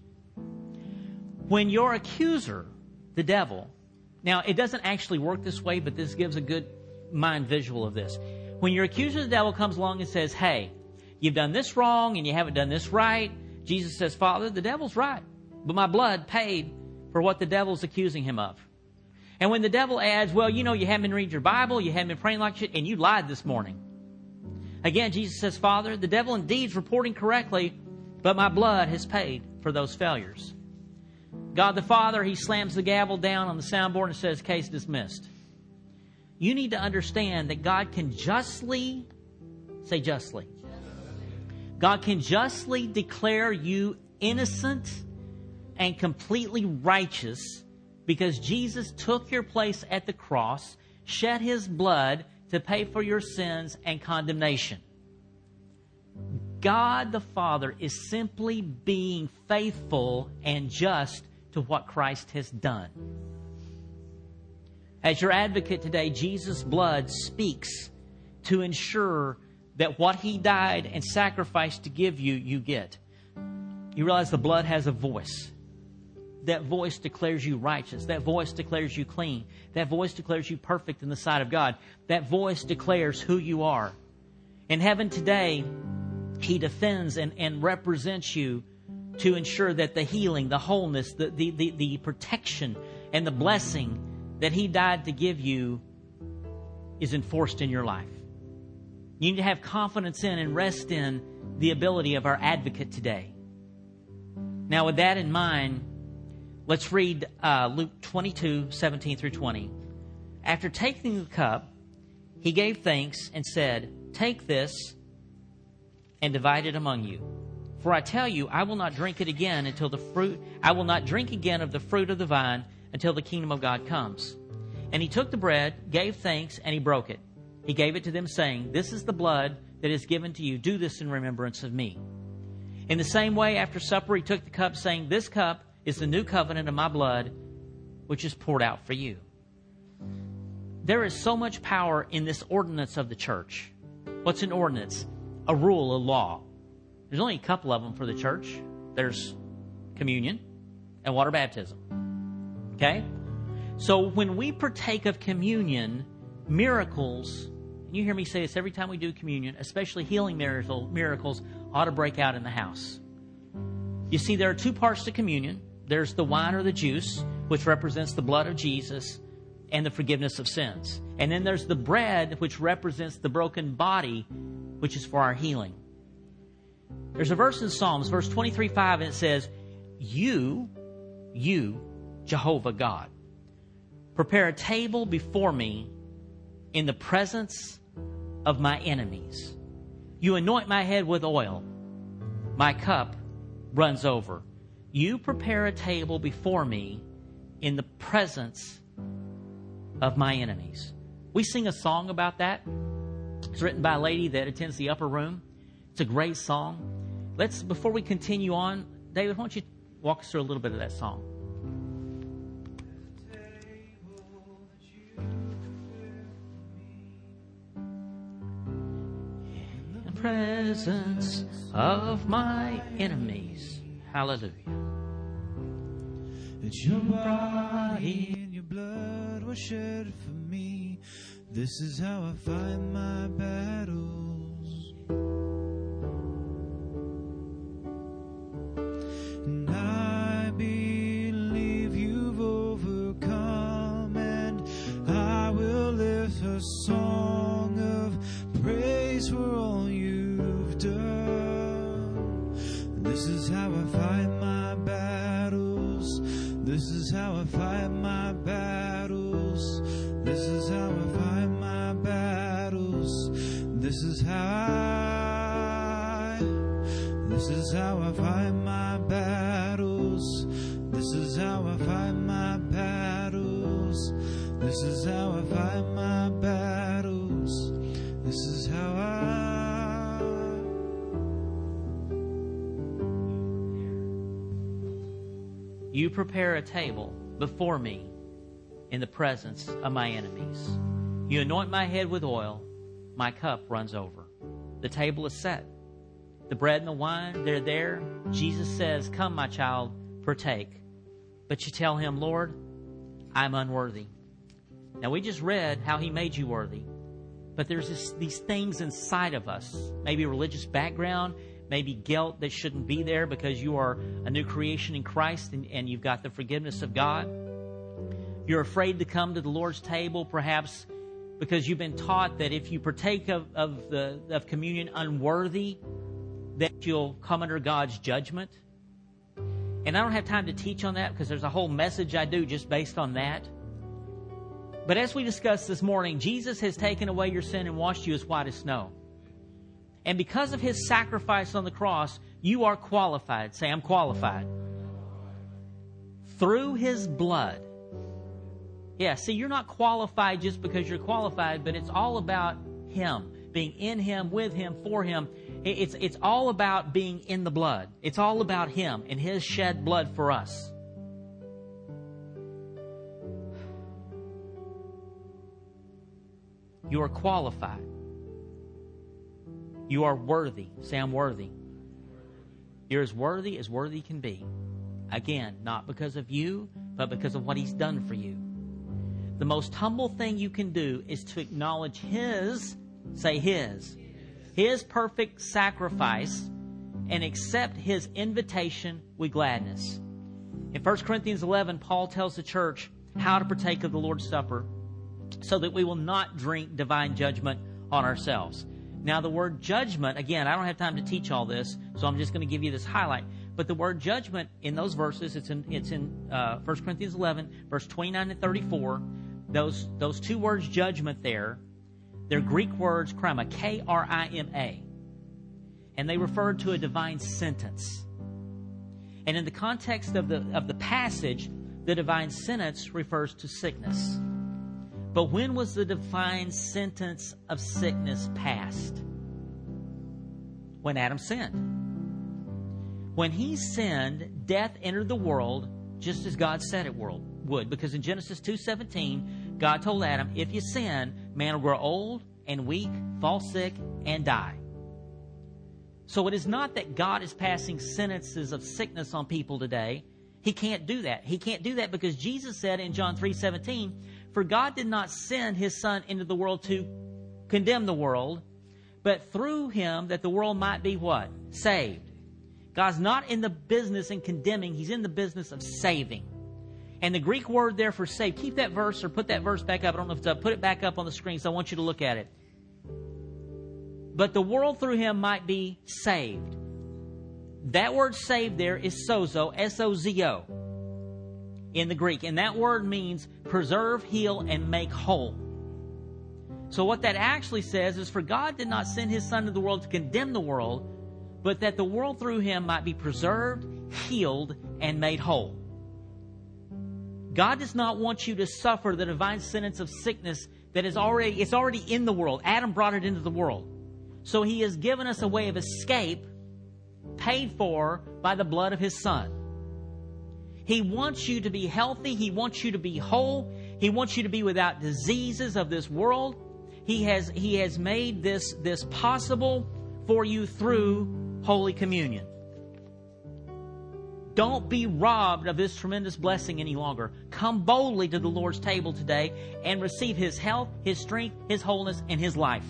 When your accuser, the devil, now it doesn't actually work this way, but this gives a good mind visual of this. When your accuser, the devil, comes along and says, hey, you've done this wrong and you haven't done this right, Jesus says, Father, the devil's right, but my blood paid for what the devil's accusing him of. And when the devil adds, well, you know, you haven't been reading your Bible, you haven't been praying like shit, and you lied this morning. Again, Jesus says, Father, the devil indeed is reporting correctly, but my blood has paid for those failures. God the Father, He slams the gavel down on the soundboard and says, case dismissed. You need to understand that God can justly, say justly, God can justly declare you innocent and completely righteous because Jesus took your place at the cross, shed His blood to pay for your sins and condemnation. God the Father is simply being faithful and just to what Christ has done. As your advocate today, Jesus' blood speaks to ensure that what He died and sacrificed to give you, you get. You realize the blood has a voice. That voice declares you righteous. That voice declares you clean. That voice declares you perfect in the sight of God. That voice declares who you are. In heaven today, He defends and, and represents you to ensure that the healing, the wholeness, the, the, the, the protection, and the blessing that He died to give you is enforced in your life. You need to have confidence in and rest in the ability of our advocate today. Now, with that in mind, let's read uh, Luke twenty-two, seventeen through twenty. After taking the cup, He gave thanks and said, take this and divide it among you. For I tell you, I will not drink it again until the fruit, I will not drink again of the fruit of the vine until the kingdom of God comes. And He took the bread, gave thanks, and He broke it. He gave it to them, saying, this is the blood that is given to you. Do this in remembrance of me. In the same way, after supper, He took the cup, saying, this cup is the new covenant of my blood, which is poured out for you. There is so much power in this ordinance of the church. What's an ordinance? A rule, a law. There's only a couple of them for the church. There's communion and water baptism. Okay? So when we partake of communion, miracles, and you hear me say this every time we do communion, especially healing miracle, miracles, ought to break out in the house. You see, there are two parts to communion. There's the wine or the juice, which represents the blood of Jesus and the forgiveness of sins. And then there's the bread, which represents the broken body, which is for our healing. There's a verse in Psalms, verse twenty-three five, and it says, You, you, Jehovah God, prepare a table before me in the presence of my enemies. You anoint my head with oil. My cup runs over. You prepare a table before me in the presence of my enemies. We sing a song about that. It's written by a lady that attends the upper room. It's a great song. Let's, before we continue on, David, why don't you walk us through a little bit of that song? In the presence of my enemies. Hallelujah. That your body and your blood were shed for me. This is how I fight my battles. And I believe you've overcome, and I will lift a song of praise for all you've done. This is how I fight my battles. This is how I fight my battles. This is how I fight my battles. This is how I, this is how I fight my battles. This is how I fight my battles. This is how I fight my battles. This is how I. You prepare a table before me in the presence of my enemies. You anoint my head with oil. My cup runs over. The table is set. The bread and the wine, they're there. Jesus says, come, my child, partake. But you tell him, Lord, I'm unworthy. Now, we just read how he made you worthy. But there's this, these things inside of us. Maybe religious background, maybe guilt that shouldn't be there because you are a new creation in Christ and, and you've got the forgiveness of God. You're afraid to come to the Lord's table, perhaps because you've been taught that if you partake of, of the of communion unworthy, that you'll come under God's judgment. And I don't have time to teach on that because there's a whole message I do just based on that. But as we discussed this morning, Jesus has taken away your sin and washed you as white as snow. And because of His sacrifice on the cross, you are qualified. Say, I'm qualified. Through His blood. Yeah, see, you're not qualified just because you're qualified, but it's all about Him. Being in Him, with Him, for Him. It's, it's all about being in the blood. It's all about Him and His shed blood for us. You are qualified. You are worthy. Say, I'm worthy. You're as worthy as worthy can be. Again, not because of you, but because of what He's done for you. The most humble thing you can do is to acknowledge His, say His, His perfect sacrifice and accept His invitation with gladness. In First Corinthians eleven, Paul tells the church how to partake of the Lord's Supper so that we will not drink divine judgment on ourselves. Now, the word judgment, again, I don't have time to teach all this, so I'm just going to give you this highlight. But the word judgment in those verses, it's in it's in uh, First Corinthians eleven, verse twenty-nine and thirty-four. Those those two words, judgment there, they're Greek words, krima, K R I M A. And they refer to a divine sentence. And in the context of the of the passage, the divine sentence refers to sickness. But when was the divine sentence of sickness passed? When Adam sinned. When he sinned, death entered the world just as God said it would. Because in Genesis two seventeen, God told Adam, if you sin, man will grow old and weak, fall sick, and die. So it is not that God is passing sentences of sickness on people today. He can't do that. He can't do that because Jesus said in John three seventeen, for God did not send His Son into the world to condemn the world, but through Him that the world might be what? Saved. God's not in the business of condemning. He's in the business of saving. And the Greek word there for save, keep that verse or put that verse back up. I don't know if it's up. Put it back up on the screen, so I want you to look at it. But the world through Him might be saved. That word saved there is sozo, S O Z O, in the Greek. And that word means preserve, heal, and make whole. So what that actually says is, for God did not send His Son to the world to condemn the world, but that the world through Him might be preserved, healed, and made whole. God does not want you to suffer the divine sentence of sickness that is already, it's already in the world. Adam brought it into the world. So He has given us a way of escape paid for by the blood of His Son. He wants you to be healthy. He wants you to be whole. He wants you to be without diseases of this world. He has, he has made this, this possible for you through Holy Communion. Don't be robbed of this tremendous blessing any longer. Come boldly to the Lord's table today and receive His health, His strength, His wholeness, and His life.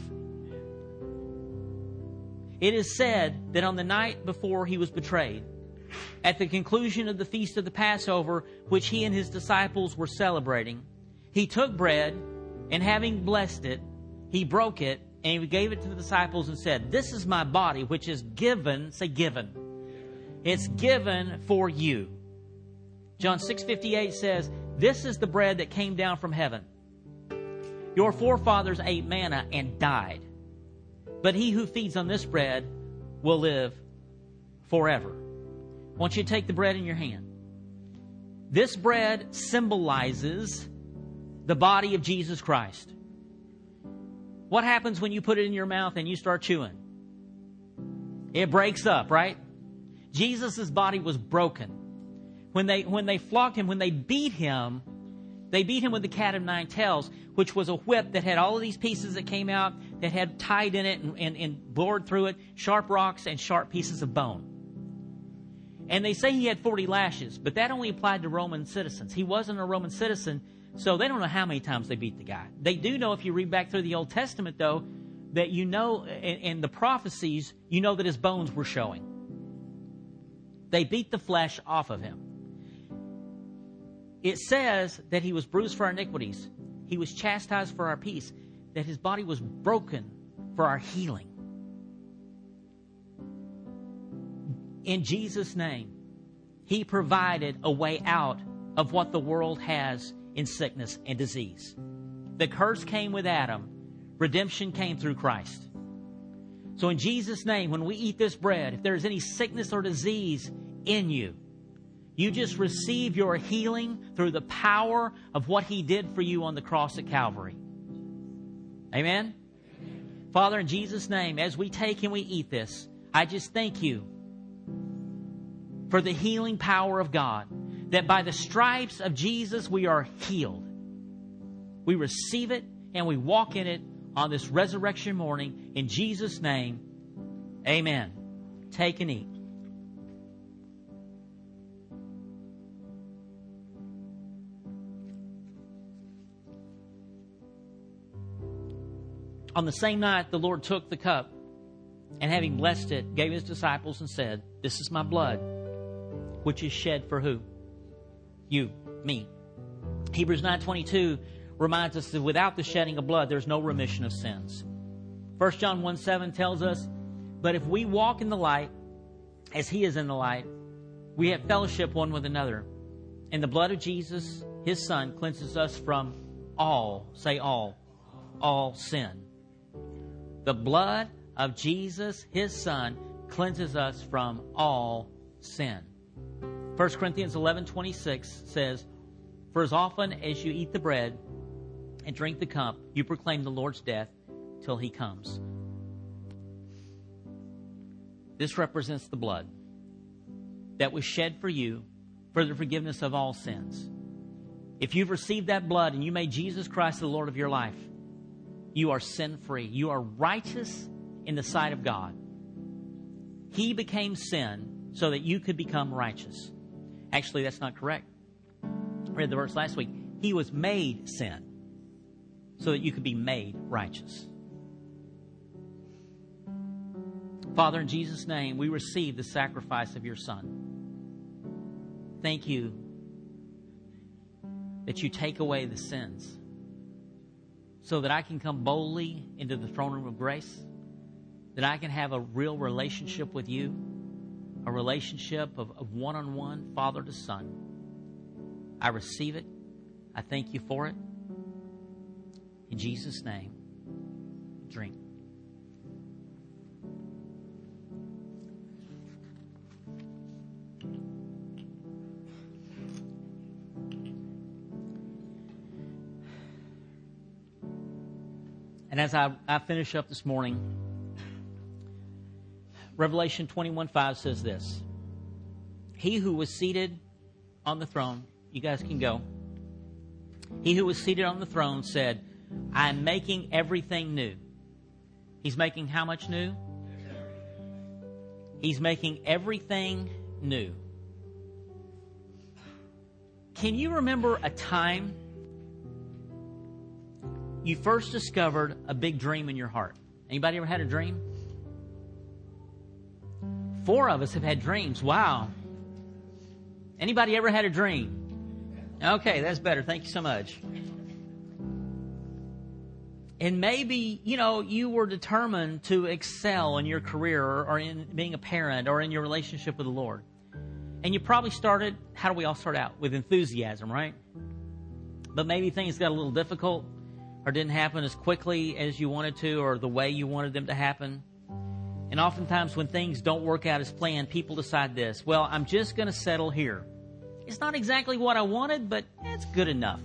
It is said that on the night before He was betrayed, at the conclusion of the feast of the Passover, which He and His disciples were celebrating, He took bread, and having blessed it, He broke it, and He gave it to the disciples and said, this is my body, which is given, say given. It's given for you. John six fifty-eight says, this is the bread that came down from heaven. Your forefathers ate manna and died. But he who feeds on this bread will live forever. I want you to take the bread in your hand. This bread symbolizes the body of Jesus Christ. What happens when you put it in your mouth and you start chewing? It breaks up, right? Jesus' body was broken. When they, when they flogged Him, when they beat Him, they beat Him with the cat of nine tails, which was a whip that had all of these pieces that came out, that had tied in it and, and, and bored through it, sharp rocks and sharp pieces of bone. And they say He had forty lashes, but that only applied to Roman citizens. He wasn't a Roman citizen, so they don't know how many times they beat the guy. They do know, if you read back through the Old Testament, though, that you know, in, in the prophecies, you know that His bones were showing. They beat the flesh off of Him. It says that He was bruised for our iniquities. He was chastised for our peace. that his body was broken for our healing. In Jesus' name, he provided a way out of what the world has in sickness and disease. The curse came with Adam. Redemption came through Christ. So in Jesus' name, when we eat this bread, if there's any sickness or disease in you, you just receive your healing through the power of what he did for you on the cross at Calvary. Amen? Father, in Jesus' name, as we take and we eat this, I just thank you for the healing power of God, that by the stripes of Jesus we are healed. We receive it and we walk in it on this resurrection morning. In Jesus' name, amen. Take and eat. On the same night, the Lord took the cup and having blessed it, gave his disciples and said, "This is my blood, which is shed for who? You, me." Hebrews nine twenty-two reminds us that without the shedding of blood, there's no remission of sins. First John one seven tells us, "But if we walk in the light, as he is in the light, we have fellowship one with another. And the blood of Jesus, his Son, cleanses us from all," say all, all sin. The blood of Jesus, his Son, cleanses us from all sin. First Corinthians eleven twenty-six says, "For as often as you eat the bread and drink the cup, you proclaim the Lord's death till he comes." This represents the blood that was shed for you for the forgiveness of all sins. If you've received that blood and you made Jesus Christ the Lord of your life, you are sin-free. You are righteous in the sight of God. He became sin so that you could become righteous. Actually, that's not correct. I read the verse last week. He was made sin so that you could be made righteous. Father, in Jesus' name, we receive the sacrifice of your Son. Thank you that you take away the sins so that I can come boldly into the throne room of grace, that I can have a real relationship with you, a relationship of, of one-on-one, father to son. I receive it. I thank you for it. In Jesus' name, drink. And as I, I finish up this morning, Revelation twenty-one five says this: "He who was seated on the throne," you guys can go. "He who was seated on the throne said, I am making everything new." He's making how much new? He's making everything new. Can you remember a time you first discovered a big dream in your heart? Anybody ever had a dream? Four of us have had dreams. Wow. Anybody ever had a dream? Okay, that's better. Thank you so much. And maybe, you know, you were determined to excel in your career or in being a parent or in your relationship with the Lord. And you probably started, how do we all start out? With enthusiasm, right? But maybe things got a little difficult or didn't happen as quickly as you wanted to or the way you wanted them to happen. And oftentimes when things don't work out as planned, people decide this: well, I'm just going to settle here. It's not exactly what I wanted, but it's good enough.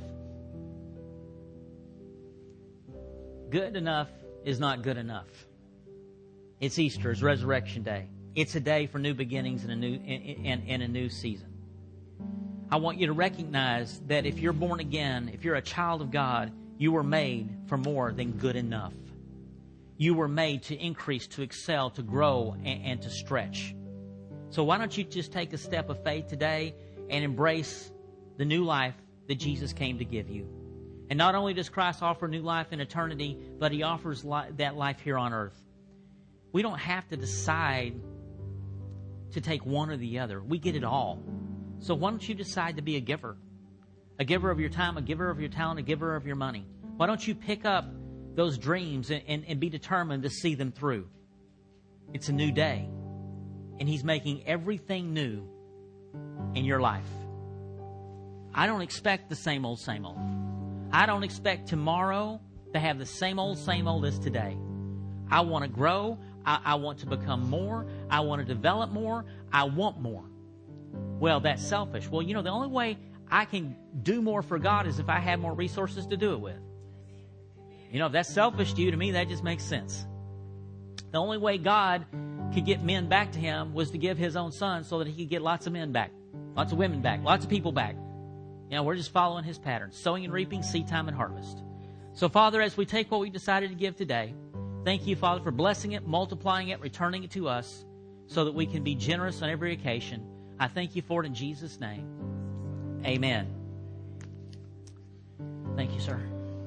Good enough is not good enough. It's Easter, it's Resurrection Day. It's a day for new beginnings and a new and, and a new season. I want you to recognize that if you're born again, if you're a child of God, you were made for more than good enough. You were made to increase, to excel, to grow, and, and to stretch. So why don't you just take a step of faith today and embrace the new life that Jesus came to give you? And not only does Christ offer new life in eternity, but he offers li- that life here on earth. We don't have to decide to take one or the other. We get it all. So why don't you decide to be a giver? A giver of your time, a giver of your talent, a giver of your money. Why don't you pick up those dreams and, and, and be determined to see them through. It's a new day. And He's making everything new in your life. I don't expect the same old, same old. I don't expect tomorrow to have the same old, same old as today. I want to grow. I, I want to become more. I want to develop more. I want more. Well, that's selfish. Well, you know, the only way I can do more for God is if I have more resources to do it with. You know, if that's selfish to you, to me, that just makes sense. The only way God could get men back to Him was to give His own Son so that He could get lots of men back, lots of women back, lots of people back. You know, we're just following His pattern, sowing and reaping, seed time and harvest. So, Father, as we take what we decided to give today, thank You, Father, for blessing it, multiplying it, returning it to us so that we can be generous on every occasion. I thank You for it in Jesus' name. Amen. Thank you, sir.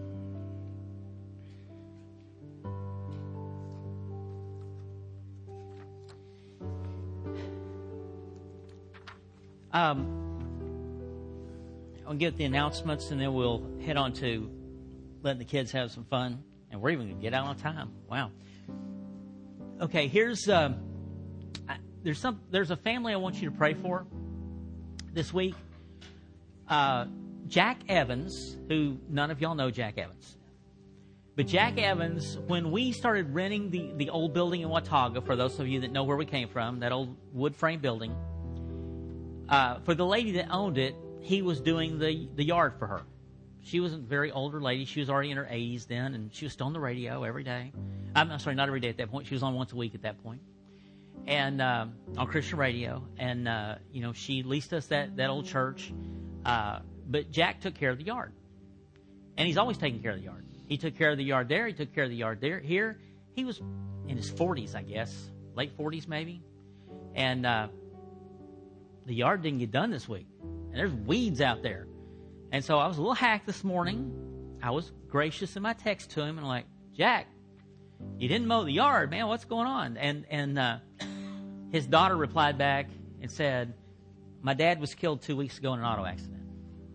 Um, I'll get the announcements and then we'll head on to letting the kids have some fun. And we're even going to get out on time. Wow. Okay, here's um, I, there's some there's a family I want you to pray for this week. Uh, Jack Evans, who none of y'all know Jack Evans. But Jack Evans, when we started renting the, the old building in Watauga, for those of you that know where we came from, that old wood frame building, uh, for the lady that owned it, he was doing the, the yard for her. She was a very older lady. She was already in her eighties then, and she was still on the radio every day. I'm, I'm sorry, not every day at that point. She was on once a week at that point. And uh, on Christian radio. And, uh, you know, she leased us that, that old church. Uh, but Jack took care of the yard. And he's always taking care of the yard. He took care of the yard there. He took care of the yard there. Here, he was in his forties, I guess. Late forties, maybe. And uh, the yard didn't get done this week. And there's weeds out there. And so I was a little hacked this morning. I was gracious in my text to him and like, Jack, you didn't mow the yard, man. What's going on? And and uh, his daughter replied back and said, my dad was killed two weeks ago in an auto accident.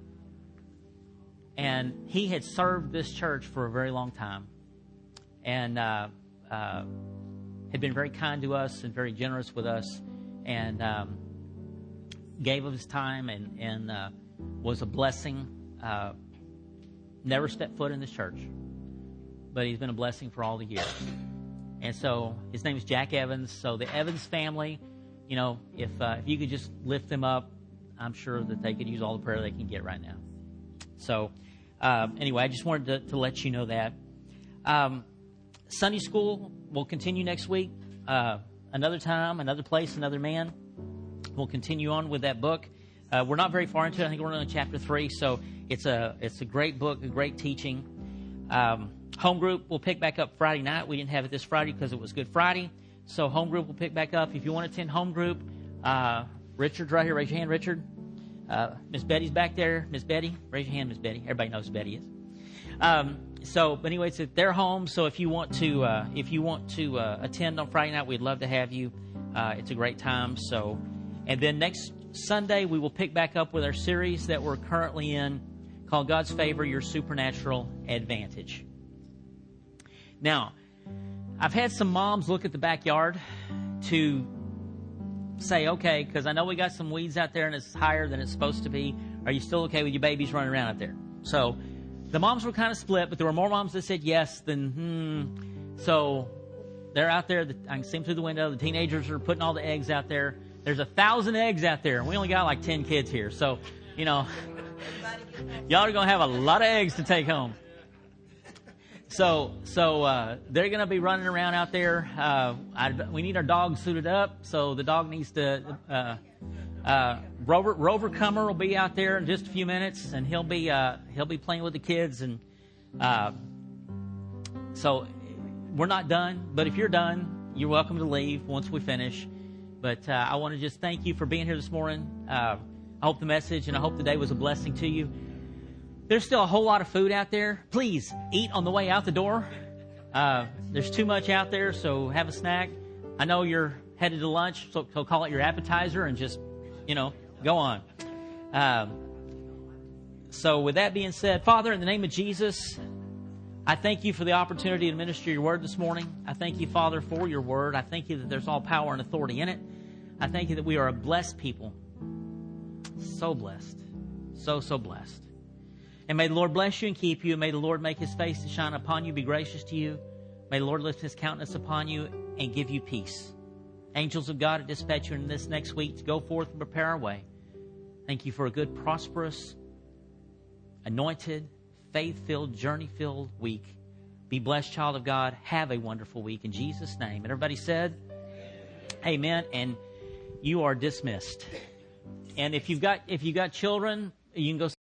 And he had served this church for a very long time and uh, uh, had been very kind to us and very generous with us and um, gave of his time and, and uh, was a blessing. Uh, never stepped foot in this church, but he's been a blessing for all the years. And so his name is Jack Evans. So the Evans family, you know, if uh, if you could just lift them up, I'm sure that they could use all the prayer they can get right now. So uh, anyway, I just wanted to, to let you know that. Um, Sunday school will continue next week. Uh, another time, another place, another man. We'll continue on with that book. Uh, we're not very far into it. I think we're on chapter three, so it's a it's a great book, a great teaching. Um, home group will pick back up Friday night. We didn't have it this Friday because it was Good Friday, so home group will pick back up. If you want to attend home group, uh, Richard's right here. Raise your hand, Richard. Uh, Miss Betty's back there. Miss Betty, raise your hand, Miss Betty. Everybody knows who Betty is. Um, so, but anyway, it's at their home. So if you want to uh, if you want to uh, attend on Friday night, we'd love to have you. Uh, it's a great time. So, and then next Sunday, we will pick back up with our series that we're currently in called God's Favor, Your Supernatural Advantage. Now, I've had some moms look at the backyard to say, okay, because I know we got some weeds out there and it's higher than it's supposed to be. Are you still okay with your babies running around out there? So the moms were kind of split, but there were more moms that said yes than hmm. So they're out there. I can see them through the window. The teenagers are putting all the eggs out there. There's a thousand eggs out there. We only got like ten kids here. So, you know, y'all are going to have a lot of eggs to take home. So, so uh, they're going to be running around out there. Uh, I, we need our dog suited up. So the dog needs to, uh, uh, Rover, Rover Comer will be out there in just a few minutes and he'll be, uh, he'll be playing with the kids. And, uh, so we're not done, but if you're done, you're welcome to leave once we finish. But uh, I want to just thank you for being here this morning. Uh, I hope the message and I hope the day was a blessing to you. There's still a whole lot of food out there. Please eat on the way out the door. Uh, there's too much out there, so have a snack. I know you're headed to lunch, so, so call it your appetizer and just, you know, go on. Um, so with that being said, Father, in the name of Jesus, I thank you for the opportunity to minister your word this morning. I thank you, Father, for your word. I thank you that there's all power and authority in it. I thank you that we are a blessed people. So blessed. So, so blessed. And may the Lord bless you and keep you. And may the Lord make his face to shine upon you, be gracious to you. May the Lord lift his countenance upon you and give you peace. Angels of God, dispatch you in this next week to go forth and prepare our way. Thank you for a good, prosperous, anointed, faith-filled, journey-filled week. Be blessed, child of God. Have a wonderful week in Jesus' name. And everybody said, amen. And you are dismissed. And if you've got if you've got children, you can go